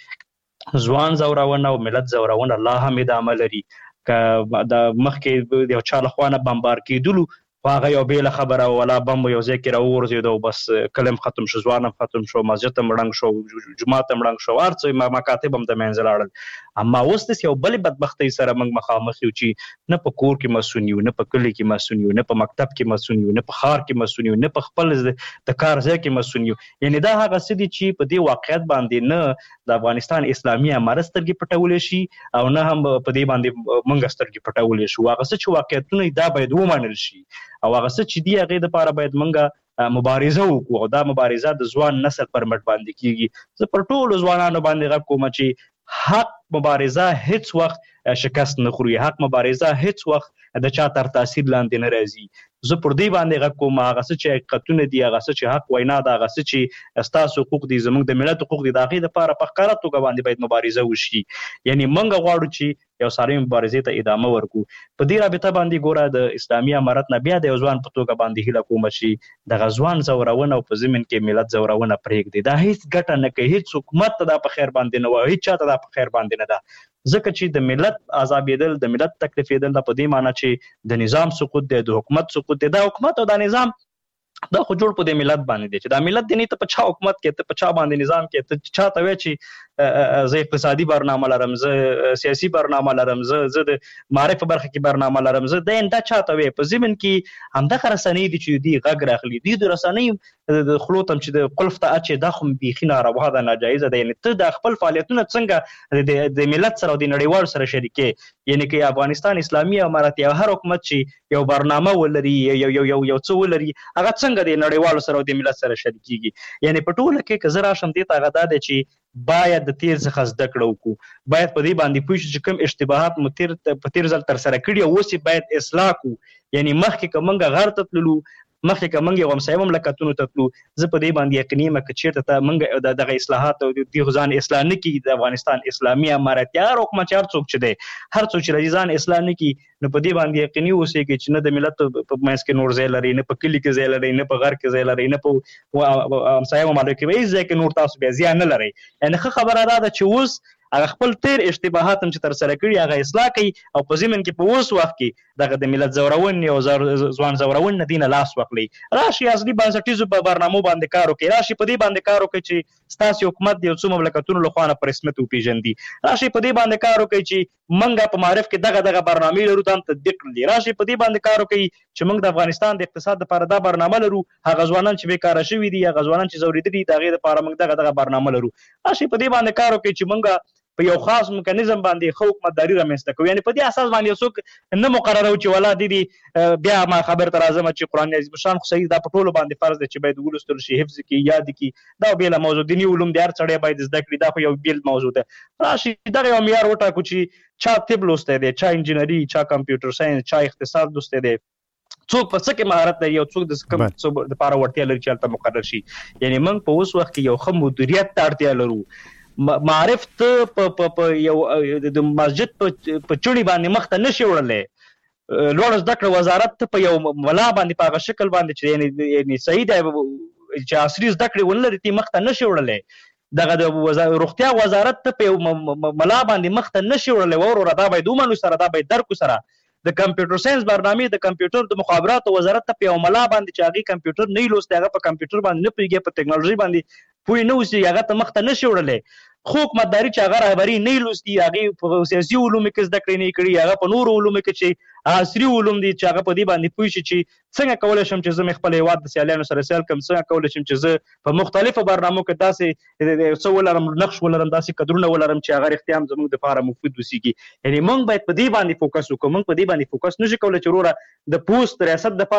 چې ځوان زورونه او ملت زورونه لا هم ادامه لري. که د مخکې د یو چا له خوا نه بمبار کېدلو خو هغه یو بیله خبره ولا بم یو ځای کې راوغورځېد او بس کلم ختم شو، ځوان هم ختم شو، مسجد هم ړنګ شو، جومات هم ړنګ شو، هر څه مکاتب هم د منځه لاړل. اما اوس داسې یو بلې بدبختۍ سره موږ مخامخ یو چې نه په کور کې مسؤون یو، نه په کلي کې مسؤون یو، نه په مکتب کې مسؤون یو، نه په ښار کې مسؤون یو، نه په خپل د کار ځای کې مسؤون یو. یعنې دا هغه څه دي چې په دې واقعیت باندې نه د افغانستان اسلامي امارت سترګې پټولی شي او نه هم په دې باندې موږ سترګې پټولی شو. هغه څه چې واقعیتونه دا باید ومنل شي او هغه څه چې دي هغې دپاره باید موږ مبارزه وکړو او دا مبارزه د ځوان نسل پر مټ باندې کېږي. زه پر ټولو ځوانانو باندې غږ کوم چې حق مبارزه هیڅ وخت شکست نه خوري، حق مبارزه هیڅ وخت د چا تر تاثیر لاندې نه راځي. زه پر دې باندې غږ کوم هغه څه چې حقیقتونه دي، هغه څه چې حق وینا ده، هغه څه چې ستاسو حقوق دي، زموږ د ملت حقوق دي، د هغې دپاره په ښکاره توګه باندې باید مبارزه وشي. یعنې موږ غواړو چې یو سالمې مبارزې ته ادامه ورکړو. په دې رابطه باندې ګوره د اسلامي امارت نه بیا د یو ځوان په توګه باندې هیله کومه چې دغه ځوان زورونه او په ضمن کې ملت زورونه پرېږدي. دا هیڅ ګټه نه کوي، هیڅ حکومت ته دا په خیر باندې نه وایي، هیڅ چا ته دا په خیر باندې نه ده. ځکه چې د ملت عذابېدل، د ملت تکلیفېدل دا په دې معنی چې د نظام سقوط دی، د حکومت سقوط دی. دا حکومت او دا نظام دا خو جوړ په دې ملت باندې دی چې دا ملت دی نه ته په چا حکومت کې، ته په چا باندې نظام کې، ته چا ته وایې چې زه اقتصادي برنامه لرم، زه سیاسي برنامه لرم، زه زه د معارف په برخه کې برنامه لرم، زه دا دا چا ته وایې. په ضمن کې همدغه رسنۍ دي چې دوی غږ راخلي، دوی د رسنۍ د خولو ته چې د قلف ته اچي دا خو بیخي ناروا ده، ناجایزه ده. یعنې ته د خپل فعالیتونه څنګه د ملت سره او د نړیوالو سره شریکې؟ یعنې که افغانستان اسلامي امارت یا هر حکومت چې یو برنامه ولري، یو یو یو یو څه ولري، هغه څنګه د نړیوالو سره او د ملت سره شریکېږي؟ یعنې په ټوله کې که زه راشم دې ته هغه دا دی چې باید د تیر څخه زده کړه وکړو، باید په دې باندې پوه شو چې کوم اشتباهات مو تیر په تیر ځل ترسره کړي او اوس یې باید اصلاح کړو. یعنې مخکې که موږ غر ته تللو، مخکې که موږ یو همسایه مملکتونو ته تلو، زه په دې باندې یقیني یم که چېرته ته موږ دغه اصلاحات او دغه ځان اصلاح نه کړي، د افغانستان اسلامي امارت یا هر حکومت چې هر څوک چې دی هر څوک چې راځي ځان اصلاح نه کړي، نو په دې باندې یقیني اوسېږي چې نه د ملت په منځ کې نور ځای لري، نه په کلي کې ځای لري، نه په غر کې ځای لري، نه په همسایه مملکت کې هېڅ ځای کې نور تاسو بیا زیان نه لرئ. یعنې ښه خبره دا ده چې اوس هغه خپل تیر اشتباهات هم چې ترسره کړي هغه اصلاح کوي او په ضمن کې په اوس وخت کې دغه د ملت زورونې او ځوان زورونې نه دي نه لاس واخلي. راشي اصلي بنسټیزو په برنامو باندې کار وکړي، راشي په دې باندې کار وکړي چې ستاسو حکومت د یو څو مملکتونو له خوا نه په رسمیت وپېژندي، راشي په دې باندې کار وکړي چې موږ په معارف کې دغه دغه برنامې لرو ته هم تطبیق کړي، راشي په دې باندې کار وکړي چې موږ د افغانستان د اقتصاد لپاره دا برنامه لرو، هغه ځوانان چې بیکاره شوي دي، هغه ځوانان چې ځورېدلي دي، د هغې لپاره موږ دغه دغه برنامه لرو. راشي په دې باندې کار وکړي چې موږ په یو خاص میکانیزم باندې ښه حکومتداري رامنځته کوو. یعنې په دې اساس باندې یو څوک نه مقررو چې ولا دې دي بیا ما خبر ته راځم چې قرآن عظیم الشان خو صحیح دا په ټولو باندې فرض دی چې باید ولوستل شي، حفظ کړي، یاد کړي، دا بېله موضوع دیني علوم دی، هر سړی باید زده کړي، دا خو یو بېل موضوع ده. راشي دغه یو معیار وټاکو چې چا طب لوستی دی، چا انجینري، چا کمپیوټر ساینس، چا اقتصاد لوستی دی، څوک په څه کې مهارت لري، یو څوک د کوم څه دپاره وړتیا لري چې هلته مقرر شي. یعنې موږ په اوس وخت کې یو ښه مدیریت ته اړتیا لرو. معارف ته په یو د مسجد په چوڼي باندې مخ ته نشي وړلی، لوړ زده کړه وزارت ته په یو ملا باندې په هغه شکل باندې چې یعنې صحیح دی چې عصري زده کړې ونه لري تی مخ ته نشي وړلی. دغه د روغتیا وزارت ته په یو ملا باندې مخ ته نشي وړلی. وروره دا باید ومنو سره، دا باید درکو سره. د کمپیوټر ساينس برنامې د کمپیوټر د مخابراتو وزارت ته په یو ملا باندې چې هغې کمپیوټر نه لوستی، هغه په کمپیوټر باندې نه پوهېږي، په ټکنالوژي باندې پوه نه اوسي، هغه ته مخ ته نشي وړلی. خو حکومتداري چې هغه رهبري نه لوستي، هغې په سیاسي علومو کې زده کړې نه کړي، هغه په نورو علومو کې چې عصري علوم دي چې هغه په دې باندې پوه شي چې څنګه کولی شم چې زه مې خپل هېواد د سیالانو سره سیال کړم، څنګه کولی شم چې زه په مختلفو برنامو کې داسې څه ولرم، نقش ولرم، داسې کدرونه ولرم چې هغه رښتیا هم زموږ دپاره مفید اوسېږي. یعنې موږ باید په دې باندې فوکس وکړو. موږ په دې باندې فوکس نشو کولی چې وروره د پوست ریاست دپاره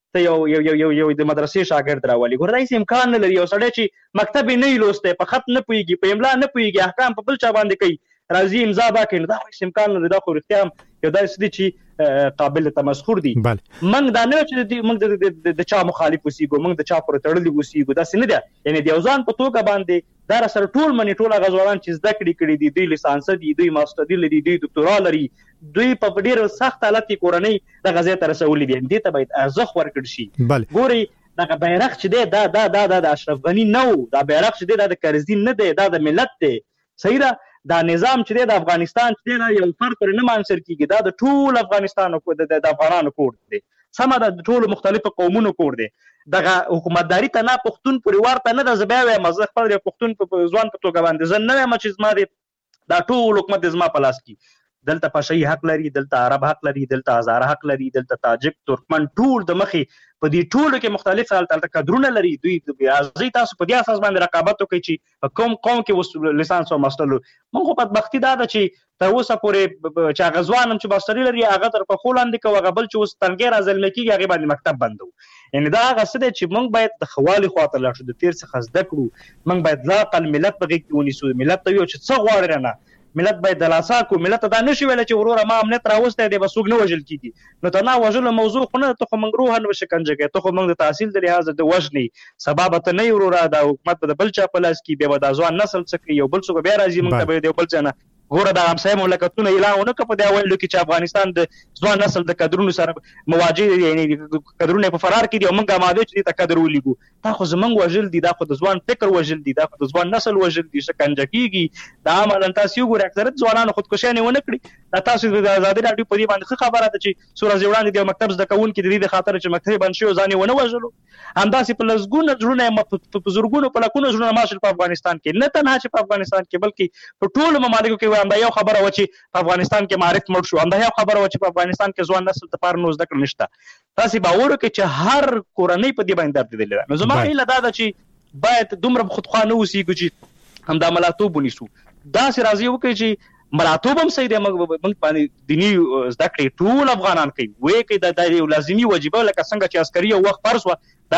ته یو یو یو یو د مدرسې شاګرد راولي ګور دا هیڅ امکان نه لري. یو سړی چې مکتب نه لوسته په خط نه پوهیږي په املا نه پوهیږي احکام په بل چا باندې کوي راځي امضا باکې نو دا هیڅ امکان نه لري. دا خو رښتیا یو داسې دي چې قابل تمسخر دي. موږ دا نه چې موږ د چا مخالف اوسېږو موږ د چا پر تړلي اوسېږو داسې نه ده. یعنی د یو ځان په توګه باندې دا سره ټول منی ټول هغه ځوانان چې زده کړې کړي دي دوی لیسانس دي دوی ماستر دي دوی ډاکټرا لري دوی په ډېر سخت حالت کې کورنۍ د غزې ته رسولي دي. دې ته باید ارزښت ورکړل شي. ګوري دا بیرغ چې دی دا دا دا د اشرف غنی نه و دا بیرغ چې دی دا د کرزي نه دی دا د ملت دی. صحیح ده. دا نظام چې دی د افغانستان چې دی یو فرد پر نه منصر کیږي دا د ټول افغانستان او د افغانانو کور دی. سمه ده د ټولو مختلفو قومونو کور دی. دغه حکومتداري ته نه پښتون پوریوار ته نه د زبیا وای مزه خپل پښتون په ځوان په توګه باندې زن نه ما چې زما دی دا ټول حکومت زما په لاس کې. دلته پښای حق لري دلته عرب حق لري دلته هزاره حق لري دلته تاجک ترکمن ټول د مخې په دې ټولو کې مختلف حالت کډرونه لري. دوی ازي تاسو په دې اساس باندې رقابت وکړي چې کوم قوم کې لیسانس او ماستر موږ په بدبختی دا ده چې تر اوسه پورې چې غزوانم چې ماستر لري هغه تر په خولاندې کو هغه بل چې اوس تنګیر ازل مکیږي هغه باندې مکتب بندو. یعنی دا هغه څه دی چې موږ باید د خوالي خواته لاړ شو د تیر څخه زده کړو. موږ باید لا قل ملت بغي کې ونیسو. ملت ته یو چې څه غواړي نه ملت باید د لاسا کو ملت دا نشي ویل چې وروره ما امنیت راوسته دی بس وګ نه وجل کیږي. نو ته نه وجل موضوع خو نه ته خو موږ روح نه شکنجه کوي ته خو موږ د تحصیل د لحاظ د وجنی سبب ته نه وروره د حکومت په بل چا پلاس کې به د ځوان نسل څخه یو بل څه بیا راځي موږ ته یو بل څه نه ګوره د همسایه مملکتونو اعلان ونه کړ په دې ویلو کې چې افغانستان د ځوان نسل د کډرونو سره مواجه یعنی کډرونه په فرار کې دي او موږ آماده چې د کډر ولګو. دا خو زمونږ وجل دي دا خو د ځوان فکر وجل دي دا خو د ځوان نسل وجل دي شکنجه کیږي. دا عملاً تاسو وګورئ اکثریت ځوانانو خودکشي نه ونه کړی. دا تاسو د آزادي راډیو په دې باندې خبره ده چې سورج وړاندې د مکتب زده کوونکو د دې خاطر چې مکتب بند شي ځان ونه وژلو. همداسې په لزګونه ژوند په زورګونو په لکونو ژوند ماشل په افغانستان کې نه تنها چې په افغانستان کې بلکې په ټولو ممالکو کې واندا یو خبره و چې په افغانستان کې معرف مړ شو. همدا یو خبره و چې په افغانستان کې ځوان نسل ته پار نو زده کړ نشته. تاسو باور وکړئ چې هر کورنۍ په دې باندې درته دی. نو زما هیله دا ده چې باید دومره خودخوانه اوسېږو چې همدا ملاتوب ونیسو. داسې راځي وکړي چې ملاتوب هم صحیح دی موږ باندې دیني زده کړې ټول افغانان کوي وایي کې د یو لازمي وجیبه لکه څنګه چې عسکري یو وخت فرض و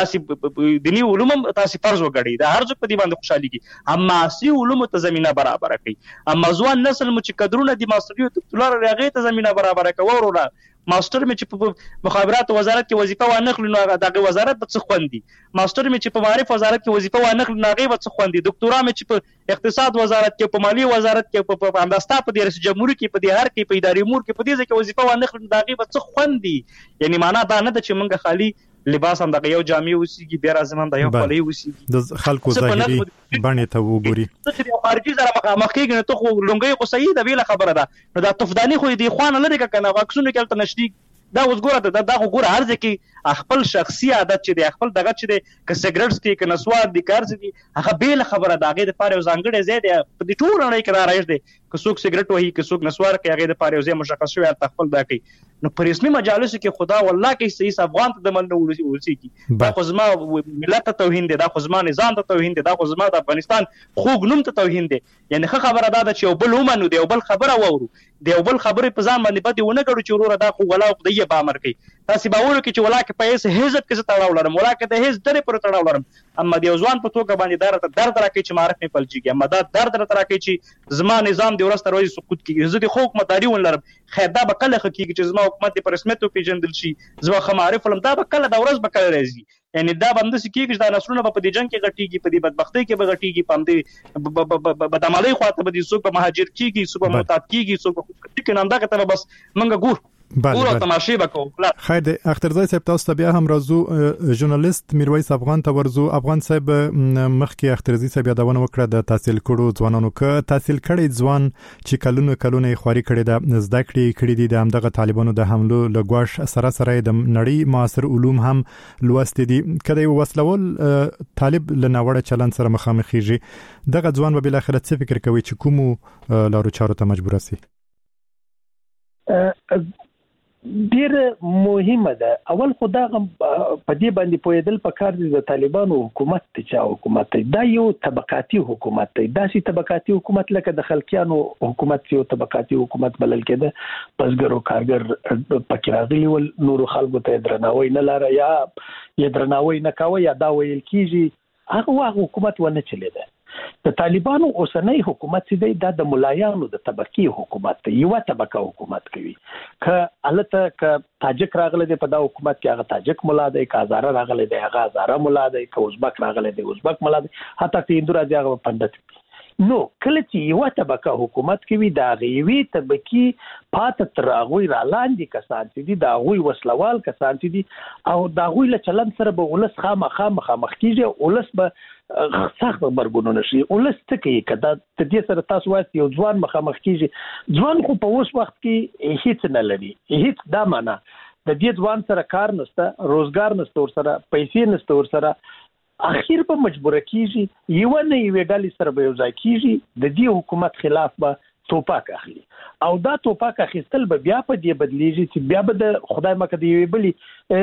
داسې دیني علوم هم تاسو فرض وګړي دا هر څوک په دې باندې خوشحاليږي. اما سي علوم ته زمينه برابر کوي. اما ځوان نسل مو چې کډرونه دي ماستریو تلار راغې ته زمينه برابر کوي وروره ماستر مې چې په مخابرات وزارت کې وظیفه وانخلي نو دغه وزارت به څه خوندي. ماستر مې چې په معرف وزارت کې وظیفه وانخلي نو هغه به څه خوندي. ډاکټرا مې چې په اقتصاد وزارت کې په مالی وزارت کې په انداستا په رئیس جمهور کې په دې هر کې په اداري امور کې په دې ځکه وظیفه وانخلي نو هغه به څه خوندي. یعنی معنا دا نه ده چې موږ خالی لباس هم دغه یو جامع وسیږي بیا راځم هم د یو خولي وسیږي د خلکو ظاهري باندې ته وګوري چې خارجي سره مخامخ کېږي نو ته خو لونګي خو صحیح ده ویله خبره ده. نو دا تفدانی خو دې خوانه لري کنه واکسونه کې تل نشتی دا اوس ګوره دا دا خو ګوره هر ځکه خپل شخصي عادت چې دی خپل دغه چې دی ک سیګریټ سټي ک نسوار دي کارز دي هغه بیل خبره دا غي د پاره ځانګړې زیاده په دې ټول نه کې راځي دی ک څوک سیګریټ وهي ک څوک نسوار کوي هغه د پاره ځای مشخص شوی خپل دا کوي. نو په رسمي مجالس کې خدا والله کې صحیح افغان ته د منو ولسی دا خو زما ملت ته توهین دی دا خو زما نظام ته توهین دی دا خو زما د افغانستان خوګ نوم ته توهین دی. یعنی خه خبره دا چې یو بل ومنو دی یو بل خبره وورو دی یو بل خبره په ځان باندې بده ونه کړو چې وروره دا خو ولا خدای به امر کوي. تاسو باور کې چې ولا کې پیسې حزب کې تړاو لرم ولا کې د حزب درې پر تړاو لرم اما د ځوان په توګه باندې درته درد راکې چې معرف نه پلجیږي اما دا درد درته راکې چې زما نظام دی ورسته روزي سقوط کیږي. زه د حکومتداري ولرم خیر دا به کله کیږي چې زما حکومت په رسمیت پیژندل شي زما خمارف لم دا به کله د ورځ به کله راځي. یعنی دا باندې سکیږي چې دا نسلونه په دې جنگ کې غټيږي په دې بدبختۍ کې به غټيږي په دې بدعملي خواته به دې څوک په مهاجر کیږي څوک په معتاد کیږي څوک په ټیک نام دا کته بس منګه ګور ګور تماشې وکړو. خیر د اخترزای صاحب تاسو ته بیا هم راځو ژورنالیست میرویس افغان ته ورزو. افغان صاحب مخکې اخترزي صاحب یادونه وکړه د تحصیل کړو ځوانانو ک تحصیل کړي ځوان چې کلونه کلونه خوري کړي د زده کړې کړي دي د همدغه طالبانو د حملو لګواش سره سره د نړۍ معاصر علوم هم لوست دي کله یو وسلول طالب لناوړه چلن سره مخامخېږي دغه ځوان به بل اخرت څه فکر کوي چې کومو لارو چارو ته مجبور سي. ډیر مهمه ده. اول خدا په دې باندې پوهېدل پکار دي د طالبانو حکومت ته چا حکومت دی دا یو طبقاتي حکومت دی. دا سي طبقاتي حکومت لکه د خلکیانو حکومت یو طبقاتي حکومت بلل کېده. پسګرو کارګر پکې راغلي ول، نور خلکو ته درناوی نه لاره یا یا درناوی نه کاوه یا دا ویل کیږي هغه واغ حکومت ونه چلیده. د طالبانو اوسنۍ حکومت چې دی دا د ملایانو د طبقي حکومت دی، یو طبقه حکومت کوي. که الته که تاجک راغله دی په دا حکومت کې هغه تاجک مولا دی، که هزاره راغله دی هغه هزاره مولا دی، که ازبک راغله دی ازبک مولا دی، حتی که هندو راځي هغه پندت. نو کله چې یو طبقه حکومت کوي دا غوي طبقي پات تر هغه را لاندې کسان چې دي دا غوي وسلوال کسان چې دي او دا غوي له چلن سره به ولس خامخا مخامخ کیږي، ولس به سخت برګونونه شي. ولس ته کې کدا ته دې سره تاسو وایي یو ځوان مخامخ کیږي، ځوان خو په اوس وخت کې هیڅ نه لري، هیڅ دا معنا د دې ځوان سره کار نشته، روزګار نشته، ور سره پیسې نشته، ور سره اخیر په مجبور کیږي یو نه یو ډالۍ سره به یو ځای کیږي، د دې حکومت خلاف به توپاک اخلي او دا توپاک اخیستل به بیا په دې بدلیږي چې بیا به د خدای مکه دی بلی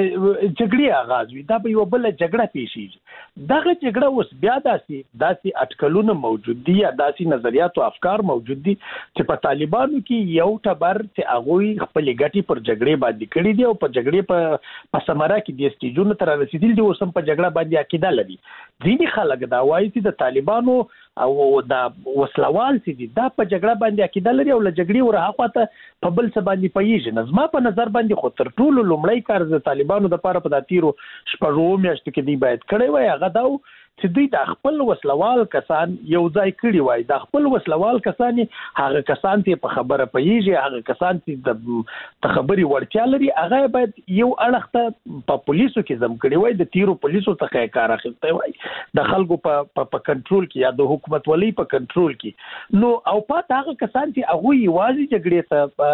جګړې آغاز وي، دا به یو بل جګړه پیښیږي. دغه جګړه اوس بیا داسي داسي اټکلونه موجود دي یا داسي نظریات او افکار موجود دي چې په طالبانو کې یو ټبر چې هغه خپل ګټي پر جګړې باندې کړی دي او په جګړې په پسمره کې د استیجونو تر رسیدل دي، اوس هم په جګړه باندې عقیده لري. ځینې خلک دا وایي چې د طالبانو او دا وسلوال چې دي دا په جګړه باندې عقیده لري او له جګړې ورهاخواته په بل څه باندې پیږي. نظم په نظر باندې خو تر ټولو لومړی کار د طالبانو د لپاره په داتیرو شپږو میاشتو کې دی باید کړی وای هغه دا چې دوی د خپل وسلوال کسان یو ځای کړي وای. د خپل وسلوال کسان هغه کسان ته په خبره پیږي، هغه کسان چې د خبري ورتیا لري هغه باید یو اړخته په پولیسو کې زم کړي وای، د تیرو پولیسو څخه کار اخیسته وای، د خلکو په په کنټرول کې یا د حکومت ولی په کنټرول کې. نو او پات هغه کسان چې هغه یوازې جګړې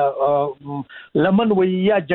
ته لمن وي یا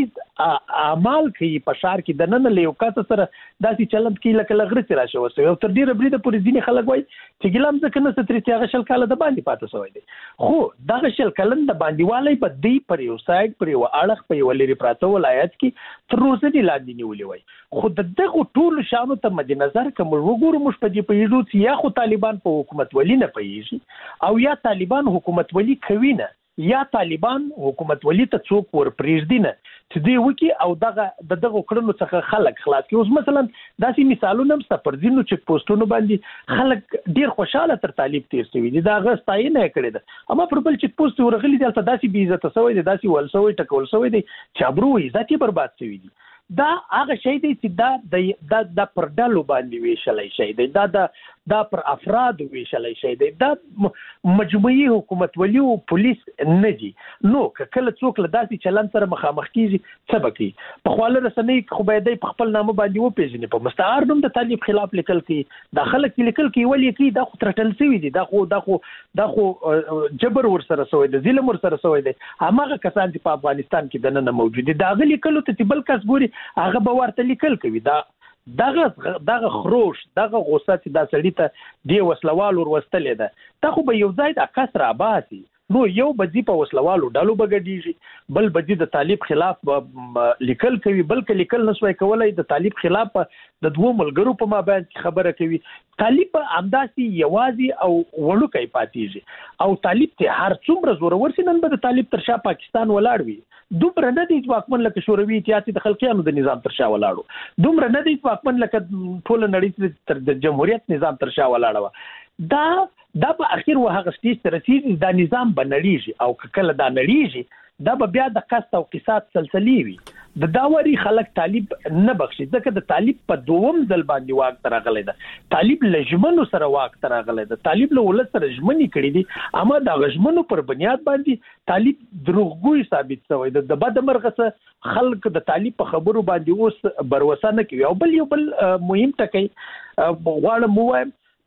جګړې اعمال کوي په شهر کې د نن له یو کس سره داسې چلند کوي لکه لغړه راشه وسه او تر ډیره بریده پورې ځینې خلک وایي چې ګلام ځکه نه ستري چې هغه شل کاله د باندې پاتې شوی دی، خو دغه شل کلن د باندې والی په دی پر یو سایډ پر یو اړخ په یو لري پراته ولایت کې تر اوسه دی لاندې نیولې وای. خو د دغه ټول شانو ته مد نظر کوم وګورو مش په دې پیژو چې یا خو طالبان په حکومت ولی نه پیږي او یا طالبان حکومت ولی کوي نه یا طالبان حکومت ولی ته څوک ور پریږدي نه چې دی وکی او دغه د دغه کړنو څخه خلک خلاص کی. اوس مثلا داسې مثالونه هم ست پر ځینو چک پوسټونو باندې خلک ډیر خوشاله تر طالب تیر شوی دي، دا غستای نه کړی ده، اما پر بل چک پوسټ ورغلی دلته داسې بی عزت شوی دي، داسې ول شوی ټکول شوی دي چې ابرو عزت برباد شوی دي. دا هغه شی دی چې دا د د پر ډلو باندې ویشلای شي دی، دا د دا پر افراد ویشلای شي دی، دا مجموعي حکومت ولی او پولیس نه دي. نو کله څوک له داسې چلن سره مخامخ کیږي څه بکی په خواله رسنۍ خو به دی په خپل نامه باندې و پیژني، په مستعار نوم د طالب خلاف لیکل کی دا خلک لیکل کی ولی کی دا خو ترټل سوی دي، دا خو دا خو دا خو جبر ور سره سوی دی، ظلم ور سره سوی دی. هغه کسان چې په افغانستان کې د نن موجود دي دا غلي کلو ته بل کس ګوري هغه به ورته لیکل کوي. دا دغه دغه خروش دغه غوسه چې دا سړی ته دی وسلوال ور وستلې ده دا خو به یو ځای د کسر آباسي. نو یو بدی په وسلوالو ډالو بغډیږي، بل بدی د طالب خلاف لیکل کوي، بلکې لیکل نسوي کولای د طالب خلاف د دوه ملګرو په مابین خبره کوي. طالب امداسي یوازي او وړوکی پاتېږي او طالب ته هر څومره زور ورسینن به د طالب تر شا پاکستان ولاړ وي. دومره نه دی ځواکمن لکه شوروي اتحاد د خلقیانو د نظام تر شا ولاړو، دومره نه دی ځواکمن لکه ټول نړۍ تر د جمهوریت نظام تر شا ولاړو. دا دا په اخر وهغه سټیج ته رسیږي، دا نظام بنړیږي او کله دا نړیږي دا به بیا د قصد او قصاص سلسلې وي. د داوري خلک طالب نه بخشي ځکه د طالب په دوم ځل باندې واک تر غلې ده، طالب لجمنو سره واک تر غلې ده، طالب له ولس سره ژمنې کړې دي، اما د غژمنو پر بنیاد باندې طالب دروغګوي ثابت شوی ده. د بد مرغه خلک د طالب په خبرو باندې اوس بروسه نه کوي. او بل یو بل مهم ټکی غواړم وایم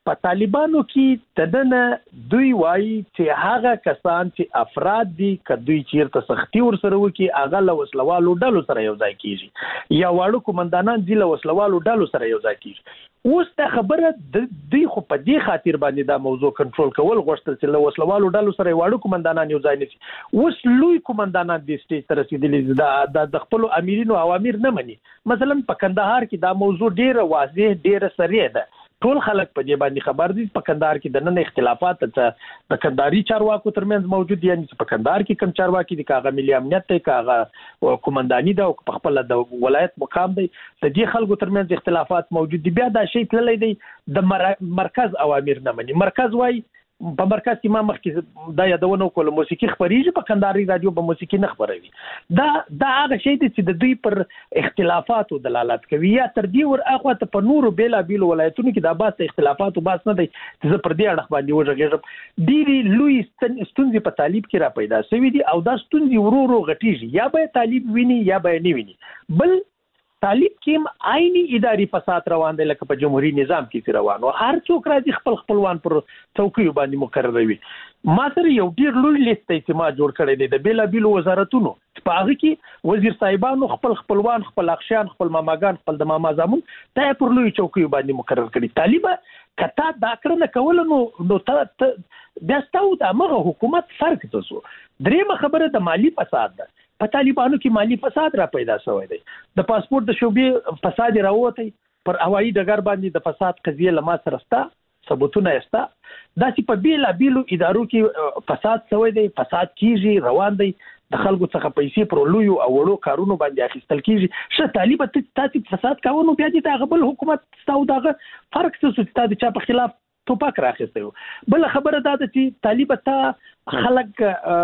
په طالبانو کې تدنه دوی وایي چې هغه کسان چې افراد دي که دوی چیرته سختي ورسره وکړي هغه له وسلوالو ډلو سره یو ځای کیږي یا واړه کمانډانان دي له وسلوالو ډلو سره یو ځای کیږي. اوس دا خبره د دوی خو په دې خاطر باندې دا موضوع کنټرول کول غوښتل چې له وسلوالو ډلو سره واړه کمانډانان یو ځای نشي. اوس لوی کمانډانان د سټیج ته رسیدلي د د خپل امیرینو اوامر نه مني. مثلا په کندهار کې دا موضوع ډیره واضح ډیره سریه ده. ټول خلک په دې باندې خبر دي. په کندهار کې د نن اختلافات د کندهاري چارواکو ترمنځ موجود دي. یعنی په کندهار کې کم چارواکي دي کاغه ملي امنیت ته کاغه کمانډاني ده او په خپل د ولایت مقام دی د دې خلکو ترمنځ اختلافات موجود دي. بیا دا شی تللی دی د مرکز اوامر نه مني. مرکز وای په مرکز کې ما مخکې دا یادونه کوله موسیقي خبريږي په کندهاري رادیو په موسیقي نه خبروي. دا دا هغه شی دی چې د دوی پر اختلافاتو دلالت کوي یا تر دې ور اخوا ته په نورو بیلا بیل ولایتونو کې د باس اختلافاتو باس نه دی چې زه پر دې اړه باندې وژغېږم. ډېری لوی ستونزې په طالب کې را پیدا شوې دي او دا ستونزې ورو ورو غټیږي. یا به طالب ویني یا به نه ویني. بل طالب کې عیني اداري فساد روان دی لکه په جمهوریت نظام کې روان او هر څوک راځي خپل خپلوان پر چوکیو باندې مقرروي. ما سره یو ډیر لوی لیست چې ما جوړ کړی دی د بیلا بیل وزارتونو په هغه کې وزیر صاحبانو خپل خپلوان خپل اخشان خپل ماماګان خپل د ماما زامن ته پر لوی چوکیو باندې مقرر کړي. طالب کته دا کړنه کول نو نو ته بیا ستاسو د هغه حکومت فرق تاسو. درېمه خبره د مالی فساد ده. په طالبانو کې مالی فساد را پیدا شوی دی. د پاسپورت د شوبې فساد راوتی پر هوایي ډګر باندې د فساد قضیه لما سره ستا ثبوتونه استا. دا چې په بیلا بیلو ادارو کې فساد شوی دی فساد کیږي روان دی د خلکو څخه پیسې پر لوی او وړو کارونو باندې اخیستل کیږي. شه طالب ته تاسو فساد کاوه نو بیا دې د غبل حکومت ستاسو دغه فرق څه څه ستاسو چا په خلاف توپک راخسته. بل خبره دا ده چې طالب ته خلک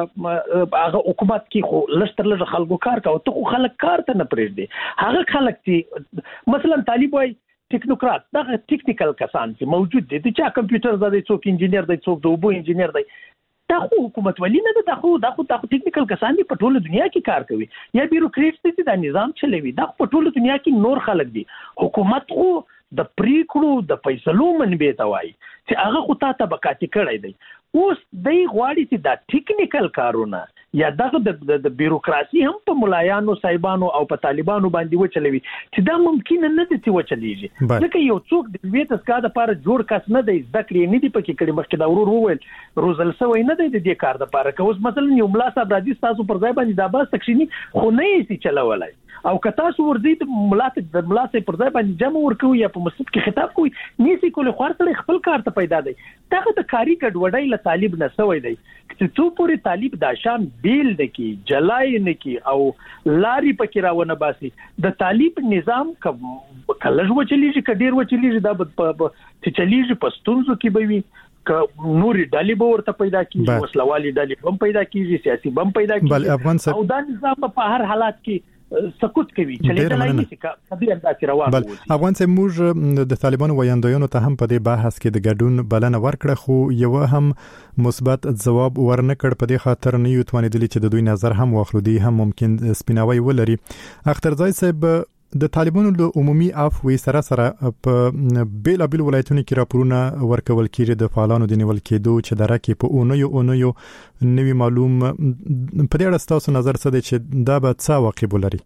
هغه حکومت کې خو لستر لږ خلکو کار کوي ته خو خلک کار ته نه پرېږدي. هغه خلک چې مثلا طالب وای ټیکنوکرات دغه ټیکنیکل کسان چې موجود دي چې کمپیوټر د څوک انجینیر دی څوک د اوبو انجینیر دی دا خو حکومت ولی نه ده. خو دا خو د ټیکنیکل کسان دي په ټوله دنیا کې کار کوي یا بیروکریټس دي دا نظام چلوي. دا په ټوله دنیا کې نور خلک دي. حکومت خو د پریکړو د فیصلو منبع ته وایي چې هغه خو تا طبقاتي کړی دی. اوس دی غواړي چې دا ټیکنیکل کارونه یا دغه د بیروکراسي هم په ملایانو صاحبانو او په طالبانو باندې وچلوي چې دا ممکن نه دي چې وچلیږي. ځکه یو څوک د ویټ اسکا د لپاره جوړ کس نه دی ذکر نه دی پکې کړي. مخکې دا ورور وویل روزل سوی نه دی د دې کار د لپاره که اوس مثلا یو ملا صاحب راځي تاسو پر ځای باندې دا باس تکشینی خو نه یې سي چلولای او که تاسو ورځي د ملا د ملا صاحب پر ځای باندې جمع ورکوي یا په مسجد کې خطاب کوي نیسی کول خو سره خپل کار ته پیدا دی. دغه د کاری ګډوډۍ له طالب نه سوی دی چې څو پورې طالب د شان بیل دکی جلای نه کی او لاري پکې راونه باسي. د طالب نظام کله جو چلیږي کډیر و چلیږي دا چې چلیږي پښتونزو کې به وي ک نوري ډالي به ورته پیدا کیږي وسلوالي ډالي هم پیدا کیږي سیاسي بم پیدا کیږي او دا نظام په هر حالات کې سکوت کوي چې لږه نه شي کبي انداز روان وي. افغان سه موږ د طالبانو ویاندویانو ته هم په دې بحث کې د ګډون بلنه ورکړه خو یو هم مثبت ځواب ورنکړ. په دې خاطر نه یو توانیدلی چې د دوی نظر هم واخلو دي هم ممکن سپیناوي ولري. اخترځای صاحب د طالبانو له عمومي عفو سره سره په بیل بیل ولایتونو کې راپورونه ورکول کیږي د فعالانو د نیول کېدو چې درکه په اونیو اونیو نوی معلوم په دې اړه تاسو نظر څه دی چې دا به څه واقع ولري؟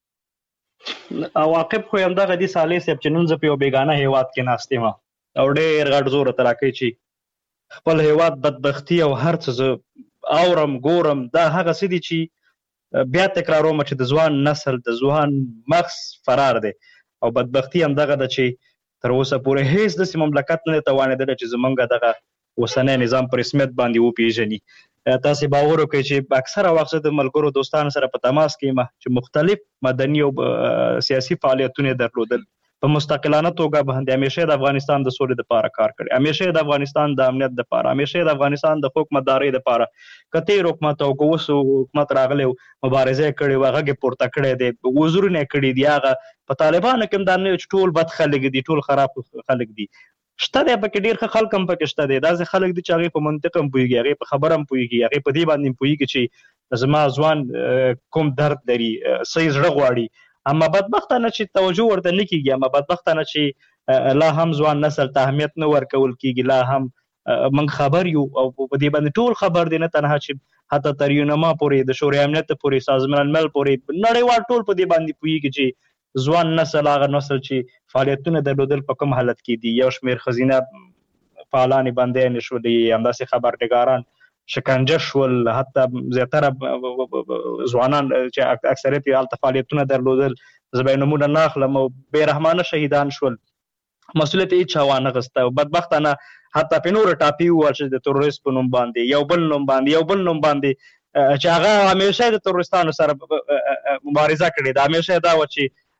عواقب خو هم دغه دي صالح صاحب چې نن ز په یو بیگانه هیواد کې ناستې ما او ډېر غټ زور تراکې چې خپل هیواد بدبختی او هر څه اورم ګورم دا هغه سدي چې بیا تکراروم چې د ځوان نسل د ځوان مغز فرار دی او بدبختی هم دغه د چې تر اوسه پورې هیڅ د مملکت نه توانیدل چې زمونږ دغه اوسنی نظام په رسمیت باندې وپیژني. تاسو باور وکړئ چې اکثره وخت د ملګرو دوستانو سره په تماس کې ما چې مختلف مدني او سیاسي فعالیتونه درلودل په مستقلانه توګه باندې همیشه د افغانستان د سولې لپاره کار کړی همیشه د افغانستان د امنیت لپاره همیشه د افغانستان د حکومتدارۍ لپاره کته حکومت او کوسو حکومت راغلی مبارزه کړې وغه پورته کړې دي وزورونه کړې دي هغه په طالبانو کې د نه ټول بد خلک دي ټول خراب خلک دي شته د پکې ډیر خلک هم پکې شته دي دا ځکه خلک دي چې هغه په منطق هم پويږي هغه په خبره هم پويږي هغه په دې باندې پويږي چې زما ځوان کوم درد لري صحیح زړه غواړي اما بدبختانه چې توجه ورته نکېږي اما بدبختانه چې لا هم ځوان نسل ته اهمیت نه ورکول کیږي، لا هم من خبر یو او په دې باندې ټول خبر دي، نه تنها چې حتی تر یونما پورې د شورای امنیت پورې سازمان ملل پورې نړیوال ټول په دې باندې پوهیږي چې ځوان نسل هغه نسل چې فعالیتونه درلودل په کوم حالت کې دي. یو شمېر ښځینه فعالانې بندیانې شولې، همداسې خبرنګاران شکنجه شول، حتی زیاتره ځوانان چې اکثریت یې هلته فعالیتونه درلودل زه به یې نومونه نه اخلم او بېرحمانه شهیدان شول. مسؤلیت هیڅ چا وانه غوسته. بدبختانه حتی په نور ټاپي وویل چې د تروریست په نوم باندې یو بل نوم باندې یو بل نوم باندې چې هغه همیشه د تروریستانو سره مبارزه کړې ده. همیشه دا و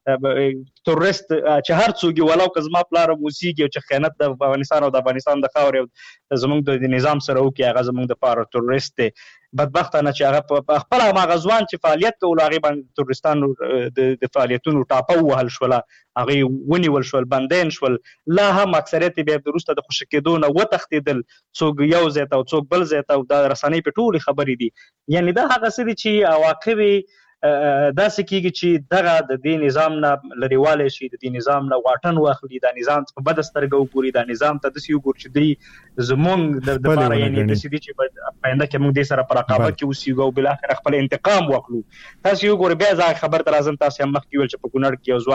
چې تروریست چې هر څوک یې ولو که زما پلار اوسېږي چې خیانت د افغانستان او د افغانستان د خاورې زموږ د نظام سره وکړي، هغه زموږ دپاره تروریست دی. بدبختانه چې هغه په خپل هغه ځوان چې فعالیت کول هغې باندې تروریستانو د فعالیتونو ټاپه ووهل شوله، هغې ونیول شول، بندیان شول. لا هم اکثریت بیا وروسته د خوشي کېدو نه وتښتېدل، څوک یو ځای ته او څوک بل ځای ته، او دا رسنۍ په ټولې خبرې دي. یعنې دا هغه څه دي چې عواقب یې داسې کېږي چې دغه د دې نظام نه لرې والی شي، د دې نظام نه واټن واخلي، دا نظام په بده سترګه وګوري، دا نظام ته داسې وګوري چې دوی زموږ دپاره یعنې داسې دي چې په آینده کې موږ دې سره په رقابت کې اوسېږو او بالاخره خپل انتقام واخلو. تاسې وګورئ، بیا زه خبر ته راځم، تاسې هم مخکې ویل چې په کونړ کې یو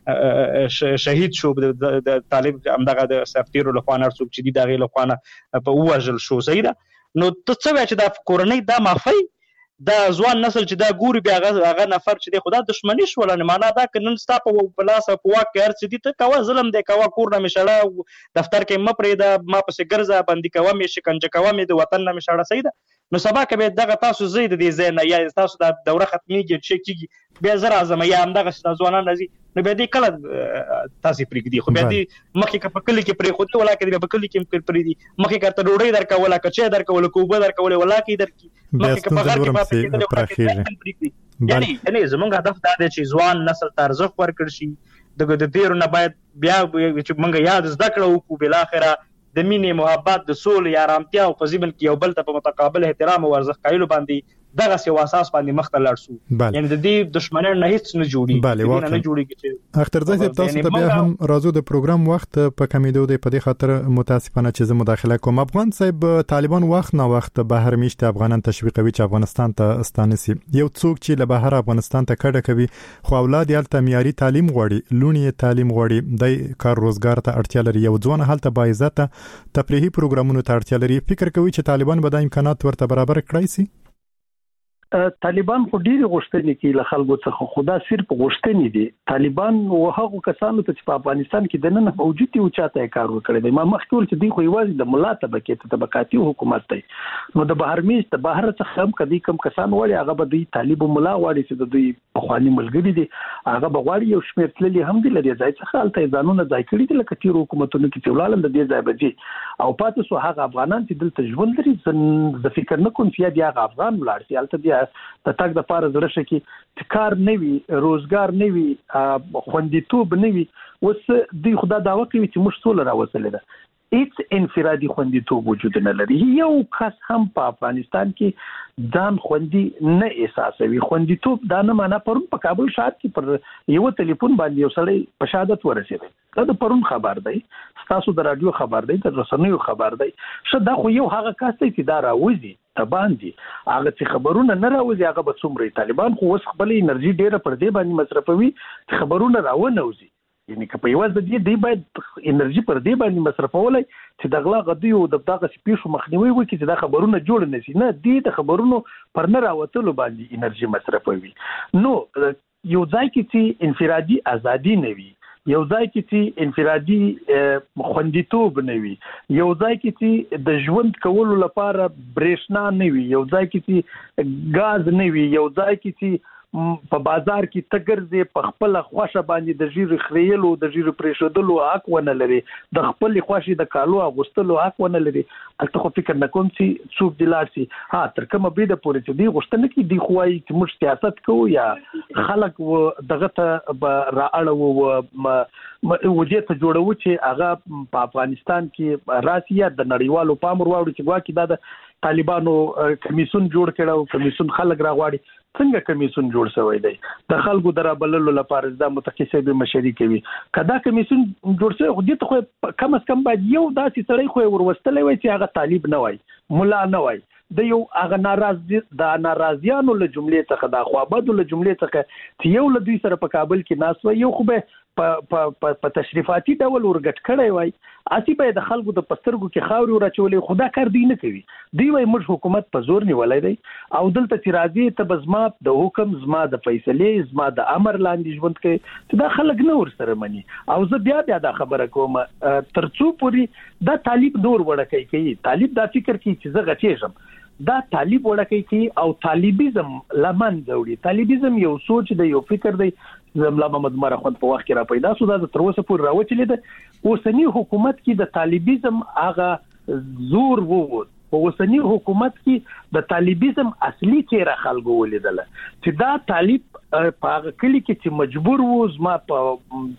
ځوان شهید شو، د طالب همدغه د سرتیرو لخوا نه هر څوک چې دي د هغې لخوا نه په ووژل شو. صحیح ده. نو ته څه وایې چې دا کورنۍ دا معافی دا ځوان نسل چې دا ګوري بیا هغه نفر چې دی خو دا دښمني شوله، نو معنا دا که نن ستا په لاس او په واک کې هر څه دي، ته کوه ظلم دی کوه، کور نه مې شړه، دفتر کې مه پرېږده، ما پسې ګرځه، بندي کوه مې، شکنجه کوه مې، د وطن نه مې شړه. صحیح ده. نو سبا که بیا دغه تاسو ځئ د دې ځای نه، یا تاسو دا دوره ختمېږي څه کېږي، بیا زه راځم، یا همدغسې دا ځوانان راځي، نو بیا دې کله تاسې پرېږدي؟ خو بیا دې مخکې که په کلي کې پرېښودې، ولا که دې بیا په کلي کې پرېږدي، مخکې که ته ډوډۍ درکوله، که چای درکوله، که اوبه درکولې، ولا که یې درکړي، مخکې که په غر کې پاتې کېدلې پرېږدي. یعنې زموږ هدف دا دی چې ځوان نسل ته ارزښت ورکړل شي. د تېرو نه باید بیا چې موږ یاد زده کړه وکړو، بالاخره د مینې، محبت، د سولې، ارامتیا او په ضمن کې یو بل ته په متقابل احترام او ارزښت قایلو باندې دغسې یو اساس باندې مخ ته لاړ شو. یعنې د دې دښمنۍ نه هېڅ نه جوړېږي، نه جوړېږي. چې اخترزی صاحب، تاسو ته بیا هم راځو، د پروګرام وخت په کمېدو دی، په دې خاطر متاسفانه چې زه مداخله کوم. افغان صاحب، طالبان وخت نه وخت بهر میشت افغانان تشویقوي چې افغانستان ته ستانه سي. یو څوک چې له بهر افغانستان ته کډه کوي، خو اولاد یې هلته معیاري تعلیم غواړي، لوڼې یې تعلیم غواړي، دی کار روزګار ته اړتیا لري، یو ځوان هلته باعزته تفریحي پروګرامونو ته اړتیا لري. فکر کوي چې طالبان به دا امکانات ورته برابر کړی سي؟ طالبان خو ډېرې غوښتنې کوي له خلکو څخه، خو دا صرف غوښتنې دي. طالبان و هغو کسانو ته چې په افغانستان کې دننه موجود دي، چاته یې کار ورکړی دی. ما مخکې ویل چې دوی خو یوازې د ملا طبقې ته طبقاتي حکومت دی. نو د بهرمیز د بهر څخه هم که دوی کوم کسان غواړي، هغه به دوی طالب ملا غواړي چې د دوی پخواني ملګري دي، هغه به غواړي یو شمېر تللي هم دي له دې ځای څخه، هلته یې ځانونه ځای کړي دي، لکه تېرو حکومتونو کې چې ولاړل د دې ځای به ځي او پاتې سو هغه افغانان چې دلته ژوند لري. زه فکر نه کوم چې بیا هغه افغان ولاړ شي هلته بیا د تګ دپاره زړه ښه کړي، کار نه وي، روزګار نه وي، خوندیتوب نه وي. اوس دوی خو دا دعوه کوي چې موږ سوله راوستلې ده، هیڅ انفرادي خوندیتوب وجود نه لري. یو کس هم په افغانستان کې ځان خوندي نه احساسوي. خوندیتوب دا نه معنا پرون په کابل ښار کې پر یو ټلیفون باندې یو سړی په شهادت ورسېدی، دا د پرون خبر دی، ستاسو د رادیو خبر دی، د رسنیو خبر دی. ښه، دا خو یو هغه کس دی چې دا راوځي ته باندې، هغه چې خبرونه نه راوځي هغه به څومره. طالبان خو اوس خپل انرژي ډېره پر دې باندې مصرفوي چې خبرونه راونوځي. یعنی که په یوازې د دې دی باید انرژي پر دې باندې مصرفولای چې د غلا غدي او د دغه پیښو مخنیوي وکړي چې دا خبرونه جوړ نه شي. نه، دې د خبرونو پر نه راوتلو باندې انرژي مصرفوي. نو یو ځای کې چې انفرادي ازادي نه وي، یو ځای کې چې انفرادي خوندیتوب نه وي، یو ځای کې چې د ژوند کولو لپاره برېښنا نه وي، یو ځای کې چې ګاز نه وي، یو ځای کې چې په بازار کې تګرځي په خپل خوښه باندې د ژیرو خریلو، د ژیرو پرېښودلو حق ونه لري، د خپل خوښې د کالو اغوستلو حق ونه لري. هلته خو فکر نه کوم چې څوک دې لاړ شي. ها، تر کومه بېده پورې چې دوی غوښتنه کوي، دوی خو وایي چې موږ سیاست کوو یا خلک دغه ته به را اړوو، وجې ته جوړوو چې هغه په افغانستان کې راسي یا د نړیوالو پام ور واوړي چې ګواکې دا د طالبانو کمیسون جوړ کړو کمیسون خلک راغواړي څنګه کمیسون جوړ شوی دی د خلکو درابللو لپاره د متخصصي مشري کوي کدا کمیسون جوړ شوی خو دې ته کم از کم باید یو داسې سړی خو وروستلې وای چې هغه طالب نه وای مولا نه وای د یو هغه ناراضي د ناراضیانو له جملې څخه د خوابدو له جملې څخه چې یو له دوی سره په کابل کې ناس وای یو خو به په په تشریفاتي ډول ورګټ کړی وای اسی به د خلکو د پسترګو کې خاوري ورچولې خدا کار دی نه کوي دی وای موږ حکومت په زور نیولای دی او دلته چې راځي ته بزما د حکم زما د فیصلې زما د امر لاندې ژوند کوي چې دا خلک نه ور سره مني او زه بیا بیا دا خبره کوم ترڅو پوری دا طالب نور وړکې کوي طالب دا فکر کوي چې زه غچېږم دا طالب وړکې کوي او طالبیزم لمن جوړي طالبیزم یو سوچ دی یو فکر دی زملا محمد عمر خو په وخت کې را پیدا شو دا تر اوسه پورې راوچلې ده اوسنی حکومت کې د طالبیزم هغه زور وو په اوسنی حکومت کې د طالبیزم اصلي چهره خلکو ولیدله چې دا طالب په هغه کلی کې چې مجبور وو زما په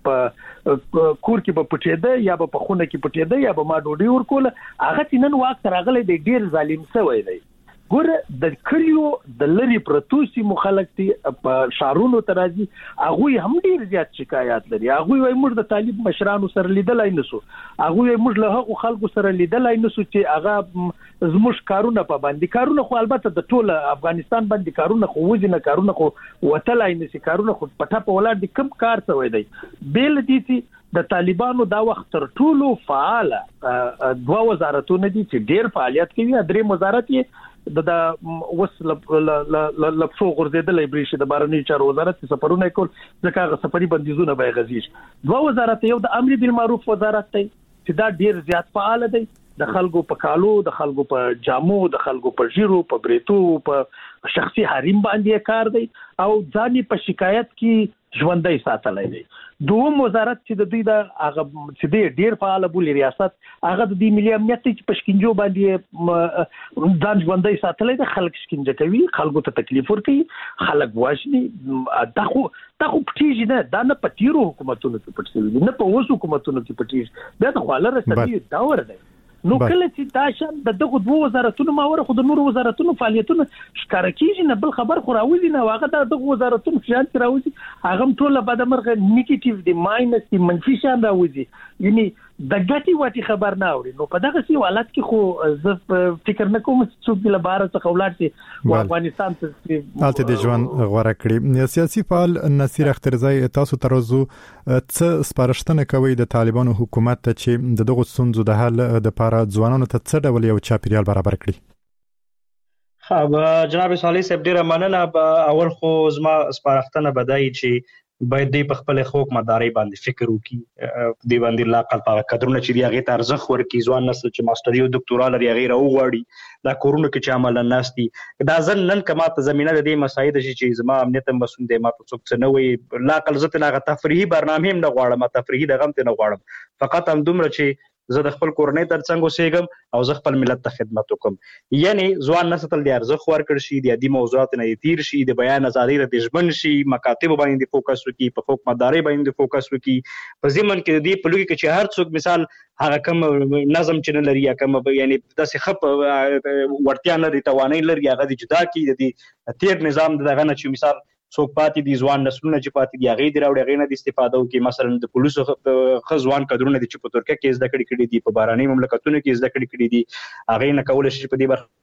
کور کې په پټېده یا په خونه کې پټېده یا به ما ډوډۍ ورکول هغه چې نن وخت راغلی دی ډیر ظالم شوی دی ګوره د کلیو د لری پروتوسی مخالفت په شارونو ترازی هغه هم ډیر زیات شکایات لري هغه وای موږ د طالب مشرانو سره لیدلای نسو هغه وای موږ له هغو خلکو سره لیدلای نسو چې هغه زموږ کارونه په باندې کارونه خو البته د ټول افغانستان باندې کارونه خو وځي نه کارونه خو وتلای نسی کارونه خو پټه په ولر د کم کار څوي دی بیل دي چې د طالبانو دا وخت تر ټولو فعال دوه وزارتونه دي چې ډیر فعالیت کوي درې وزارت یې د وس لپسو غورځیدلې بریښي د بارني چارو وزارت سفرونه کول ځکه هغه سفري بندیزونه به غزيش دوه وزارت یو د امر بالمعروف وزارت دی چې دا ډیر زیات فعال دی د خلکو په کالو د خلکو په جامو د خلکو په ژیرو په بریتو په شخصي حریم باندې کار دی او ځاني په شکایت کې ژوندۍ ساتلای دی دوم وزارت چې د دوی د هغه چې د ډیر فعال بولي ریاست هغه د ملي امنیت چې پښکینجو باندې ځان ژوندۍ ساتلای دی خلک شکنجه کوي خلکو ته تکلیف ورکوي خلک واښني دا خو دا خو پټیږي نه دا نه پټیرو حکومتونو کې پټیږي نه په اوس حکومتونو کې پټیږي دا خو لاره رسېدي دا ور دی نو کله چې دا شان د دغه دوه وزارتونو ماوره خو د نور وزارتونو فعالیتونه ښکار کیږي نه بل خبر خو راوځي نه واغه د دغه وزارتونو شان راوځي هغه ټول بعد مرغه نیگیټیو دی ماینس دی منفي شان راوځي یعنی د ګټي واټي خبر نه اوري نو په دغه سی حالت کې خو زه فکر نه کوم چې څوک د لباره څخه ولر شي افغانستان ته الته د ژوند غوړه کړی سیاسي فعال نصیر اخترزای تاسو ترازو څه سپارښتنه کوي د طالبانو حکومت ته چې دغه ستونزو د حل د لپاره ځوانانو ته څه ډول یو چاپیریال برابر کړي ها جناب صالح صاحب ډیره مننه اول خو زما سپارښتنه بدای چې باید دی په خپل حقوق مداري باندې فکر وکړي دی باندې لاقل په قدرونه چې دی هغه ته ارزښت ورکړي ځوان نسل چې ماستری او ډاکټورا لري هغه راوغواړي دا کورونه کې چې عمل ناشتي دا ځل نن کما ته زمينه د دې مسایل چې زما امنیت مسؤل دی ما په څوک څه نه وي لاقل زته نه تفریحي برنامه هم نه غواړم تفریحي دغه هم نه غواړم فقط هم دومره چې زه د خپل کورنۍ ترڅنګ اوسېږم او زه خپل ملت ته خدمت وکم یعنی ځوان نسل د ارزښت ورکړ شي د دې موضوعات نه تیر شي د بیان ازادي د ژوند شي مکاتب باندې فوکس وکړي په حقوق مداري باندې فوکس وکړي په ځمن کې د دې په لوګي کې چې هر څوک مثال هغه کوم نظم چې نه لري یا کوم یعنی داسې خپ ورتیا نه دي توانای لري هغه د جدا کی د تیر نظام دغه نه چې مثال څوک پاتې دي ځوان نسلونه چې پاتې دي هغه دی راوړي هغه نه د استفاده وکړي مثلا د پولیسو خزوان کډرونه دي چې په ترکیه کې زده کړې کړي دي په باراني مملکتونو کې زده کړې کړي دي هغه نه کول شي په دې بر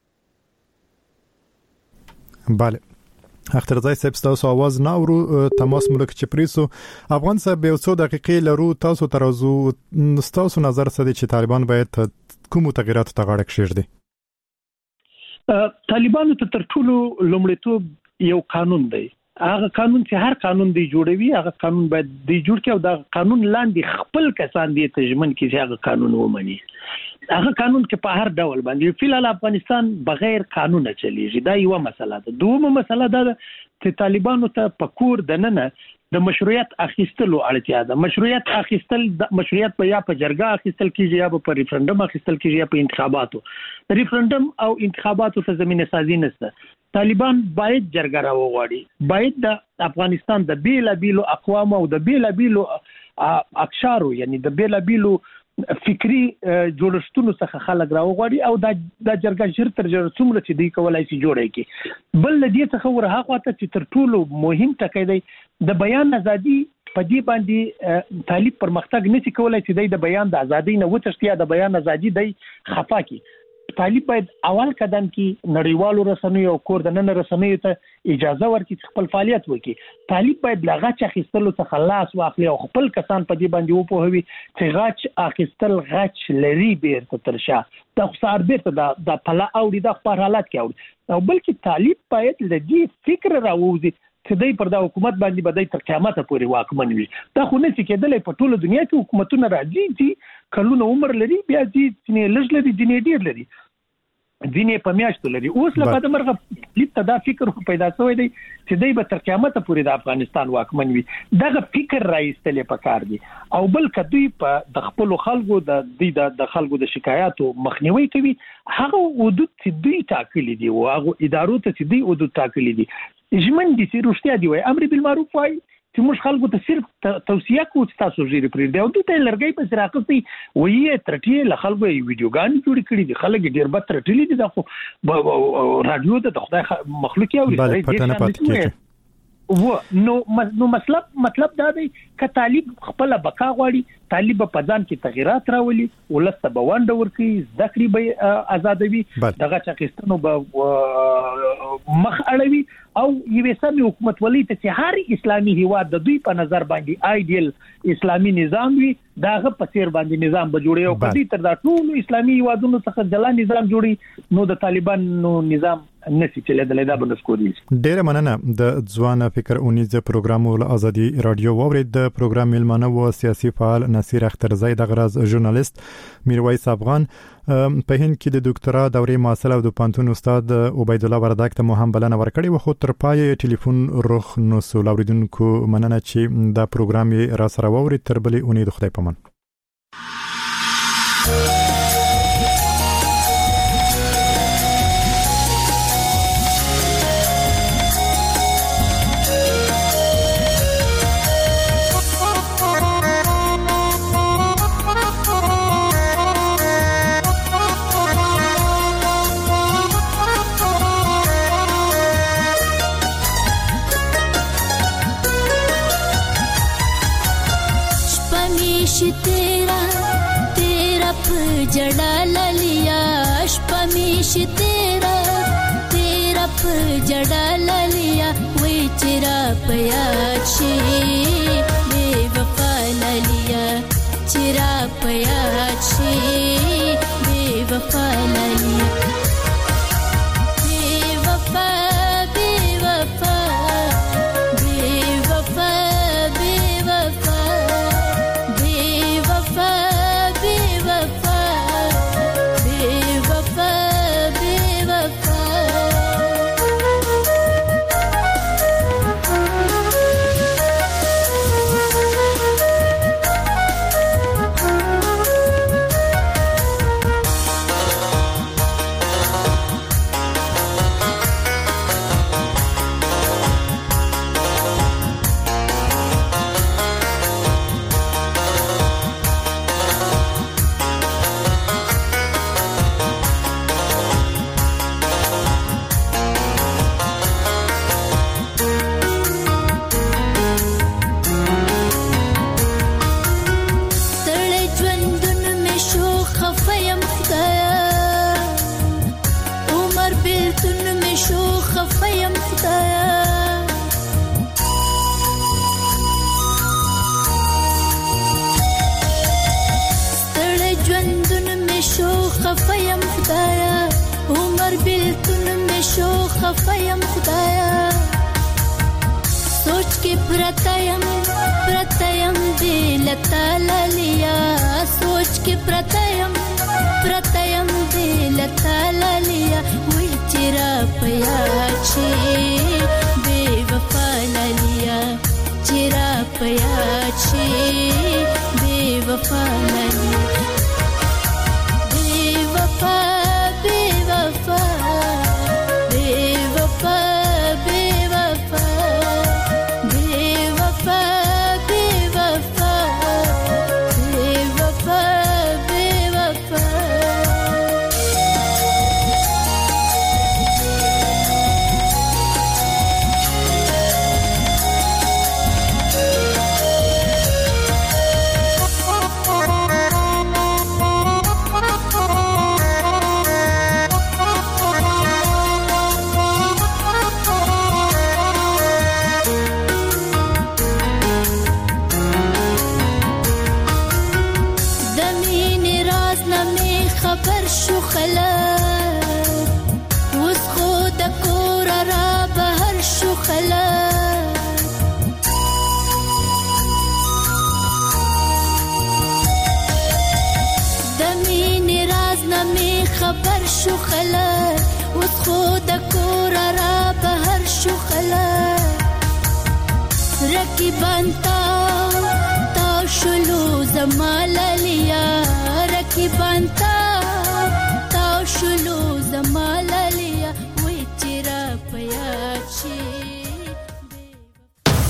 bale اخترزای صاحب تاسو आवाज نه ورو تماس ملک چې پریسو افغان صاحب یو څو دقیقې لرو تاسو ترازو تاسو نظر څه دي چې طالبان باید کوم تغیرات ته غاړه کښېږدي طالبانو ته تر ټولو لومړیتوب یو قانون دی هغه قانون چې هر قانون دی جوړوي هغه قانون باید دی جوړ کړي او دا قانون لاندې خپل کسان دی تجمن کې چې هغه قانون ومني هغه قانون کې په هر ډول باندې فلال افغانستان بغیر قانون چلیږي دا یو مسله ده دومره مسله ده چې طالبانو ته پکور دننه د مشروعیت اخیستلو اړتیا ده مشروعیت اخیستل د مشروعیت په یا په جرګه اخیستل کیږي یا په ریفرندوم اخیستل کیږي یا په انتخاباتو ریفرندوم او انتخاباتو ته زمينه سازي نشته طالبان باید جرګه راوغواړي باید د افغانستان د بیل بیلو اقوام او د بیل بیلو اقشارو یعنی د بیل بیلو فکری جوړښتونو څخه خلک راوغواړي او دا د جرګه ژر تر ژره څومره چې دوی کولای شي جوړي کی. بل دې څخه ورهغه ته چې تر ټولو مهم ټکی دی د بیان ازادي په دې باندې طالب پرمختګ نشي کولای چې د بیان د ازادي نه وتښتي، د بیان ازادي دی خفا کی. طالب باید اول قدم کې نړیوالو رسنیو او کور د نن رسنیو ته اجازه ورکړي خپل فعالیت وکړي. طالب باید لغچ اخیستلو څخه لاس واخلي او خپل کسان په دې باندې وپوهوي چې غچ اخیستل غچ لري بیرته ترشا د خسار بیرته د پلا اوړي د خبر حالت کې اوړي. او بلکې طالب باید لدی فکر راوځي چې دای پر دا حکومت باندې بدای تر قیامت پورې واکمن وي. دا خو نه چې کېدلې په ټوله دنیا کې حکومتونه راځي چې کلونه عمر لري، بیا چې لږ لري ځینې ډیر لري ځینې په میاشتو لري. اوس لکه د مرغه لیت دا فکر پیدا شوی دی چې دای به تر قیامت پورې د افغانستان واکمن وي. دغه فکر راایستلې پکار دي. او بل کدی په د خپل خلکو د د د خلکو د شکایاتو مخنیوي کوي، هغه حدود چې دوی ټاکلي دي او هغه ادارو ته چې دوی حدود ټاکلي دي ژمن دي چې رښتیا دی وای امر بالمعروف وای چې موږ خلکو ته صرف توصیه کوو چې تاسو ژیرې پرې دی او دوی ته لرګي په سراقتي وایي ترټي له خلکو ویډیوګان جوړ کړي دي، خلک ډیر به ترټلي دي. د رادیو ته د خدای مخلوق یو لري و نو نو مطلب مطلب دا دی ک طالب خپل بقا غواړي، طالب په ځان کې تغیرات راولي، ولسته به وانډ ورکي، ذکر به آزادوي، دغه چاکستانو به مخ اړوي او یوه سمي حکومت ولې ته چې هر اسلامي هیواد د دوی په نظر باندې آیډیل اسلامي نظام وي، داغه په سیر باندې نظام به جوړي او کدي تر دا ټول اسلامي هیوادونو څخه جلا نظام جوړي نو د طالبانو نظام نسی چې له دلته باندې سکوري. ډیره مننه. د ځوان فکر اونیز پروګرام ول ازادي رادیو وورید د پروګرام ملمنه و سیاسي فعال نصیر اخترزی د غرض ژورنالیست میرویس افغان په هند کې د ډاکټرا دورې ماسل او د پانتون استاد عبید الله وردک ته مهم بلنه ورکړي و خو تر پای ټلیفون رخ نو سولاوریدونکو مننه چې دا پروګرام را سره وورید. تر بلې اونۍ د خدای پامان. तेरा तेरा जड़ा लिया वे चिरा पयाछे बेवफा लिया चिरा पयाछे बेवफा लिया बेवफा बेवफा बेवफा बेवफा बेवफा बेवफा खफयम खुदाया सोच के प्रतयम प्रतयम दिल ताला लिया सोच के प्रतयम प्रतयम दिल ताला लिया वही चिरा पयाछे बेवफा लिया चिरा पयाछे बेवफा लिया बेवफा बेवफा बेवफा बेवफा बेवफा बेवफा बेवफा خبر شو خلک اوس خو د کور را بهر شو خلک رقیبان تا تا شلو زمالالیا رقیبان تا تا شلو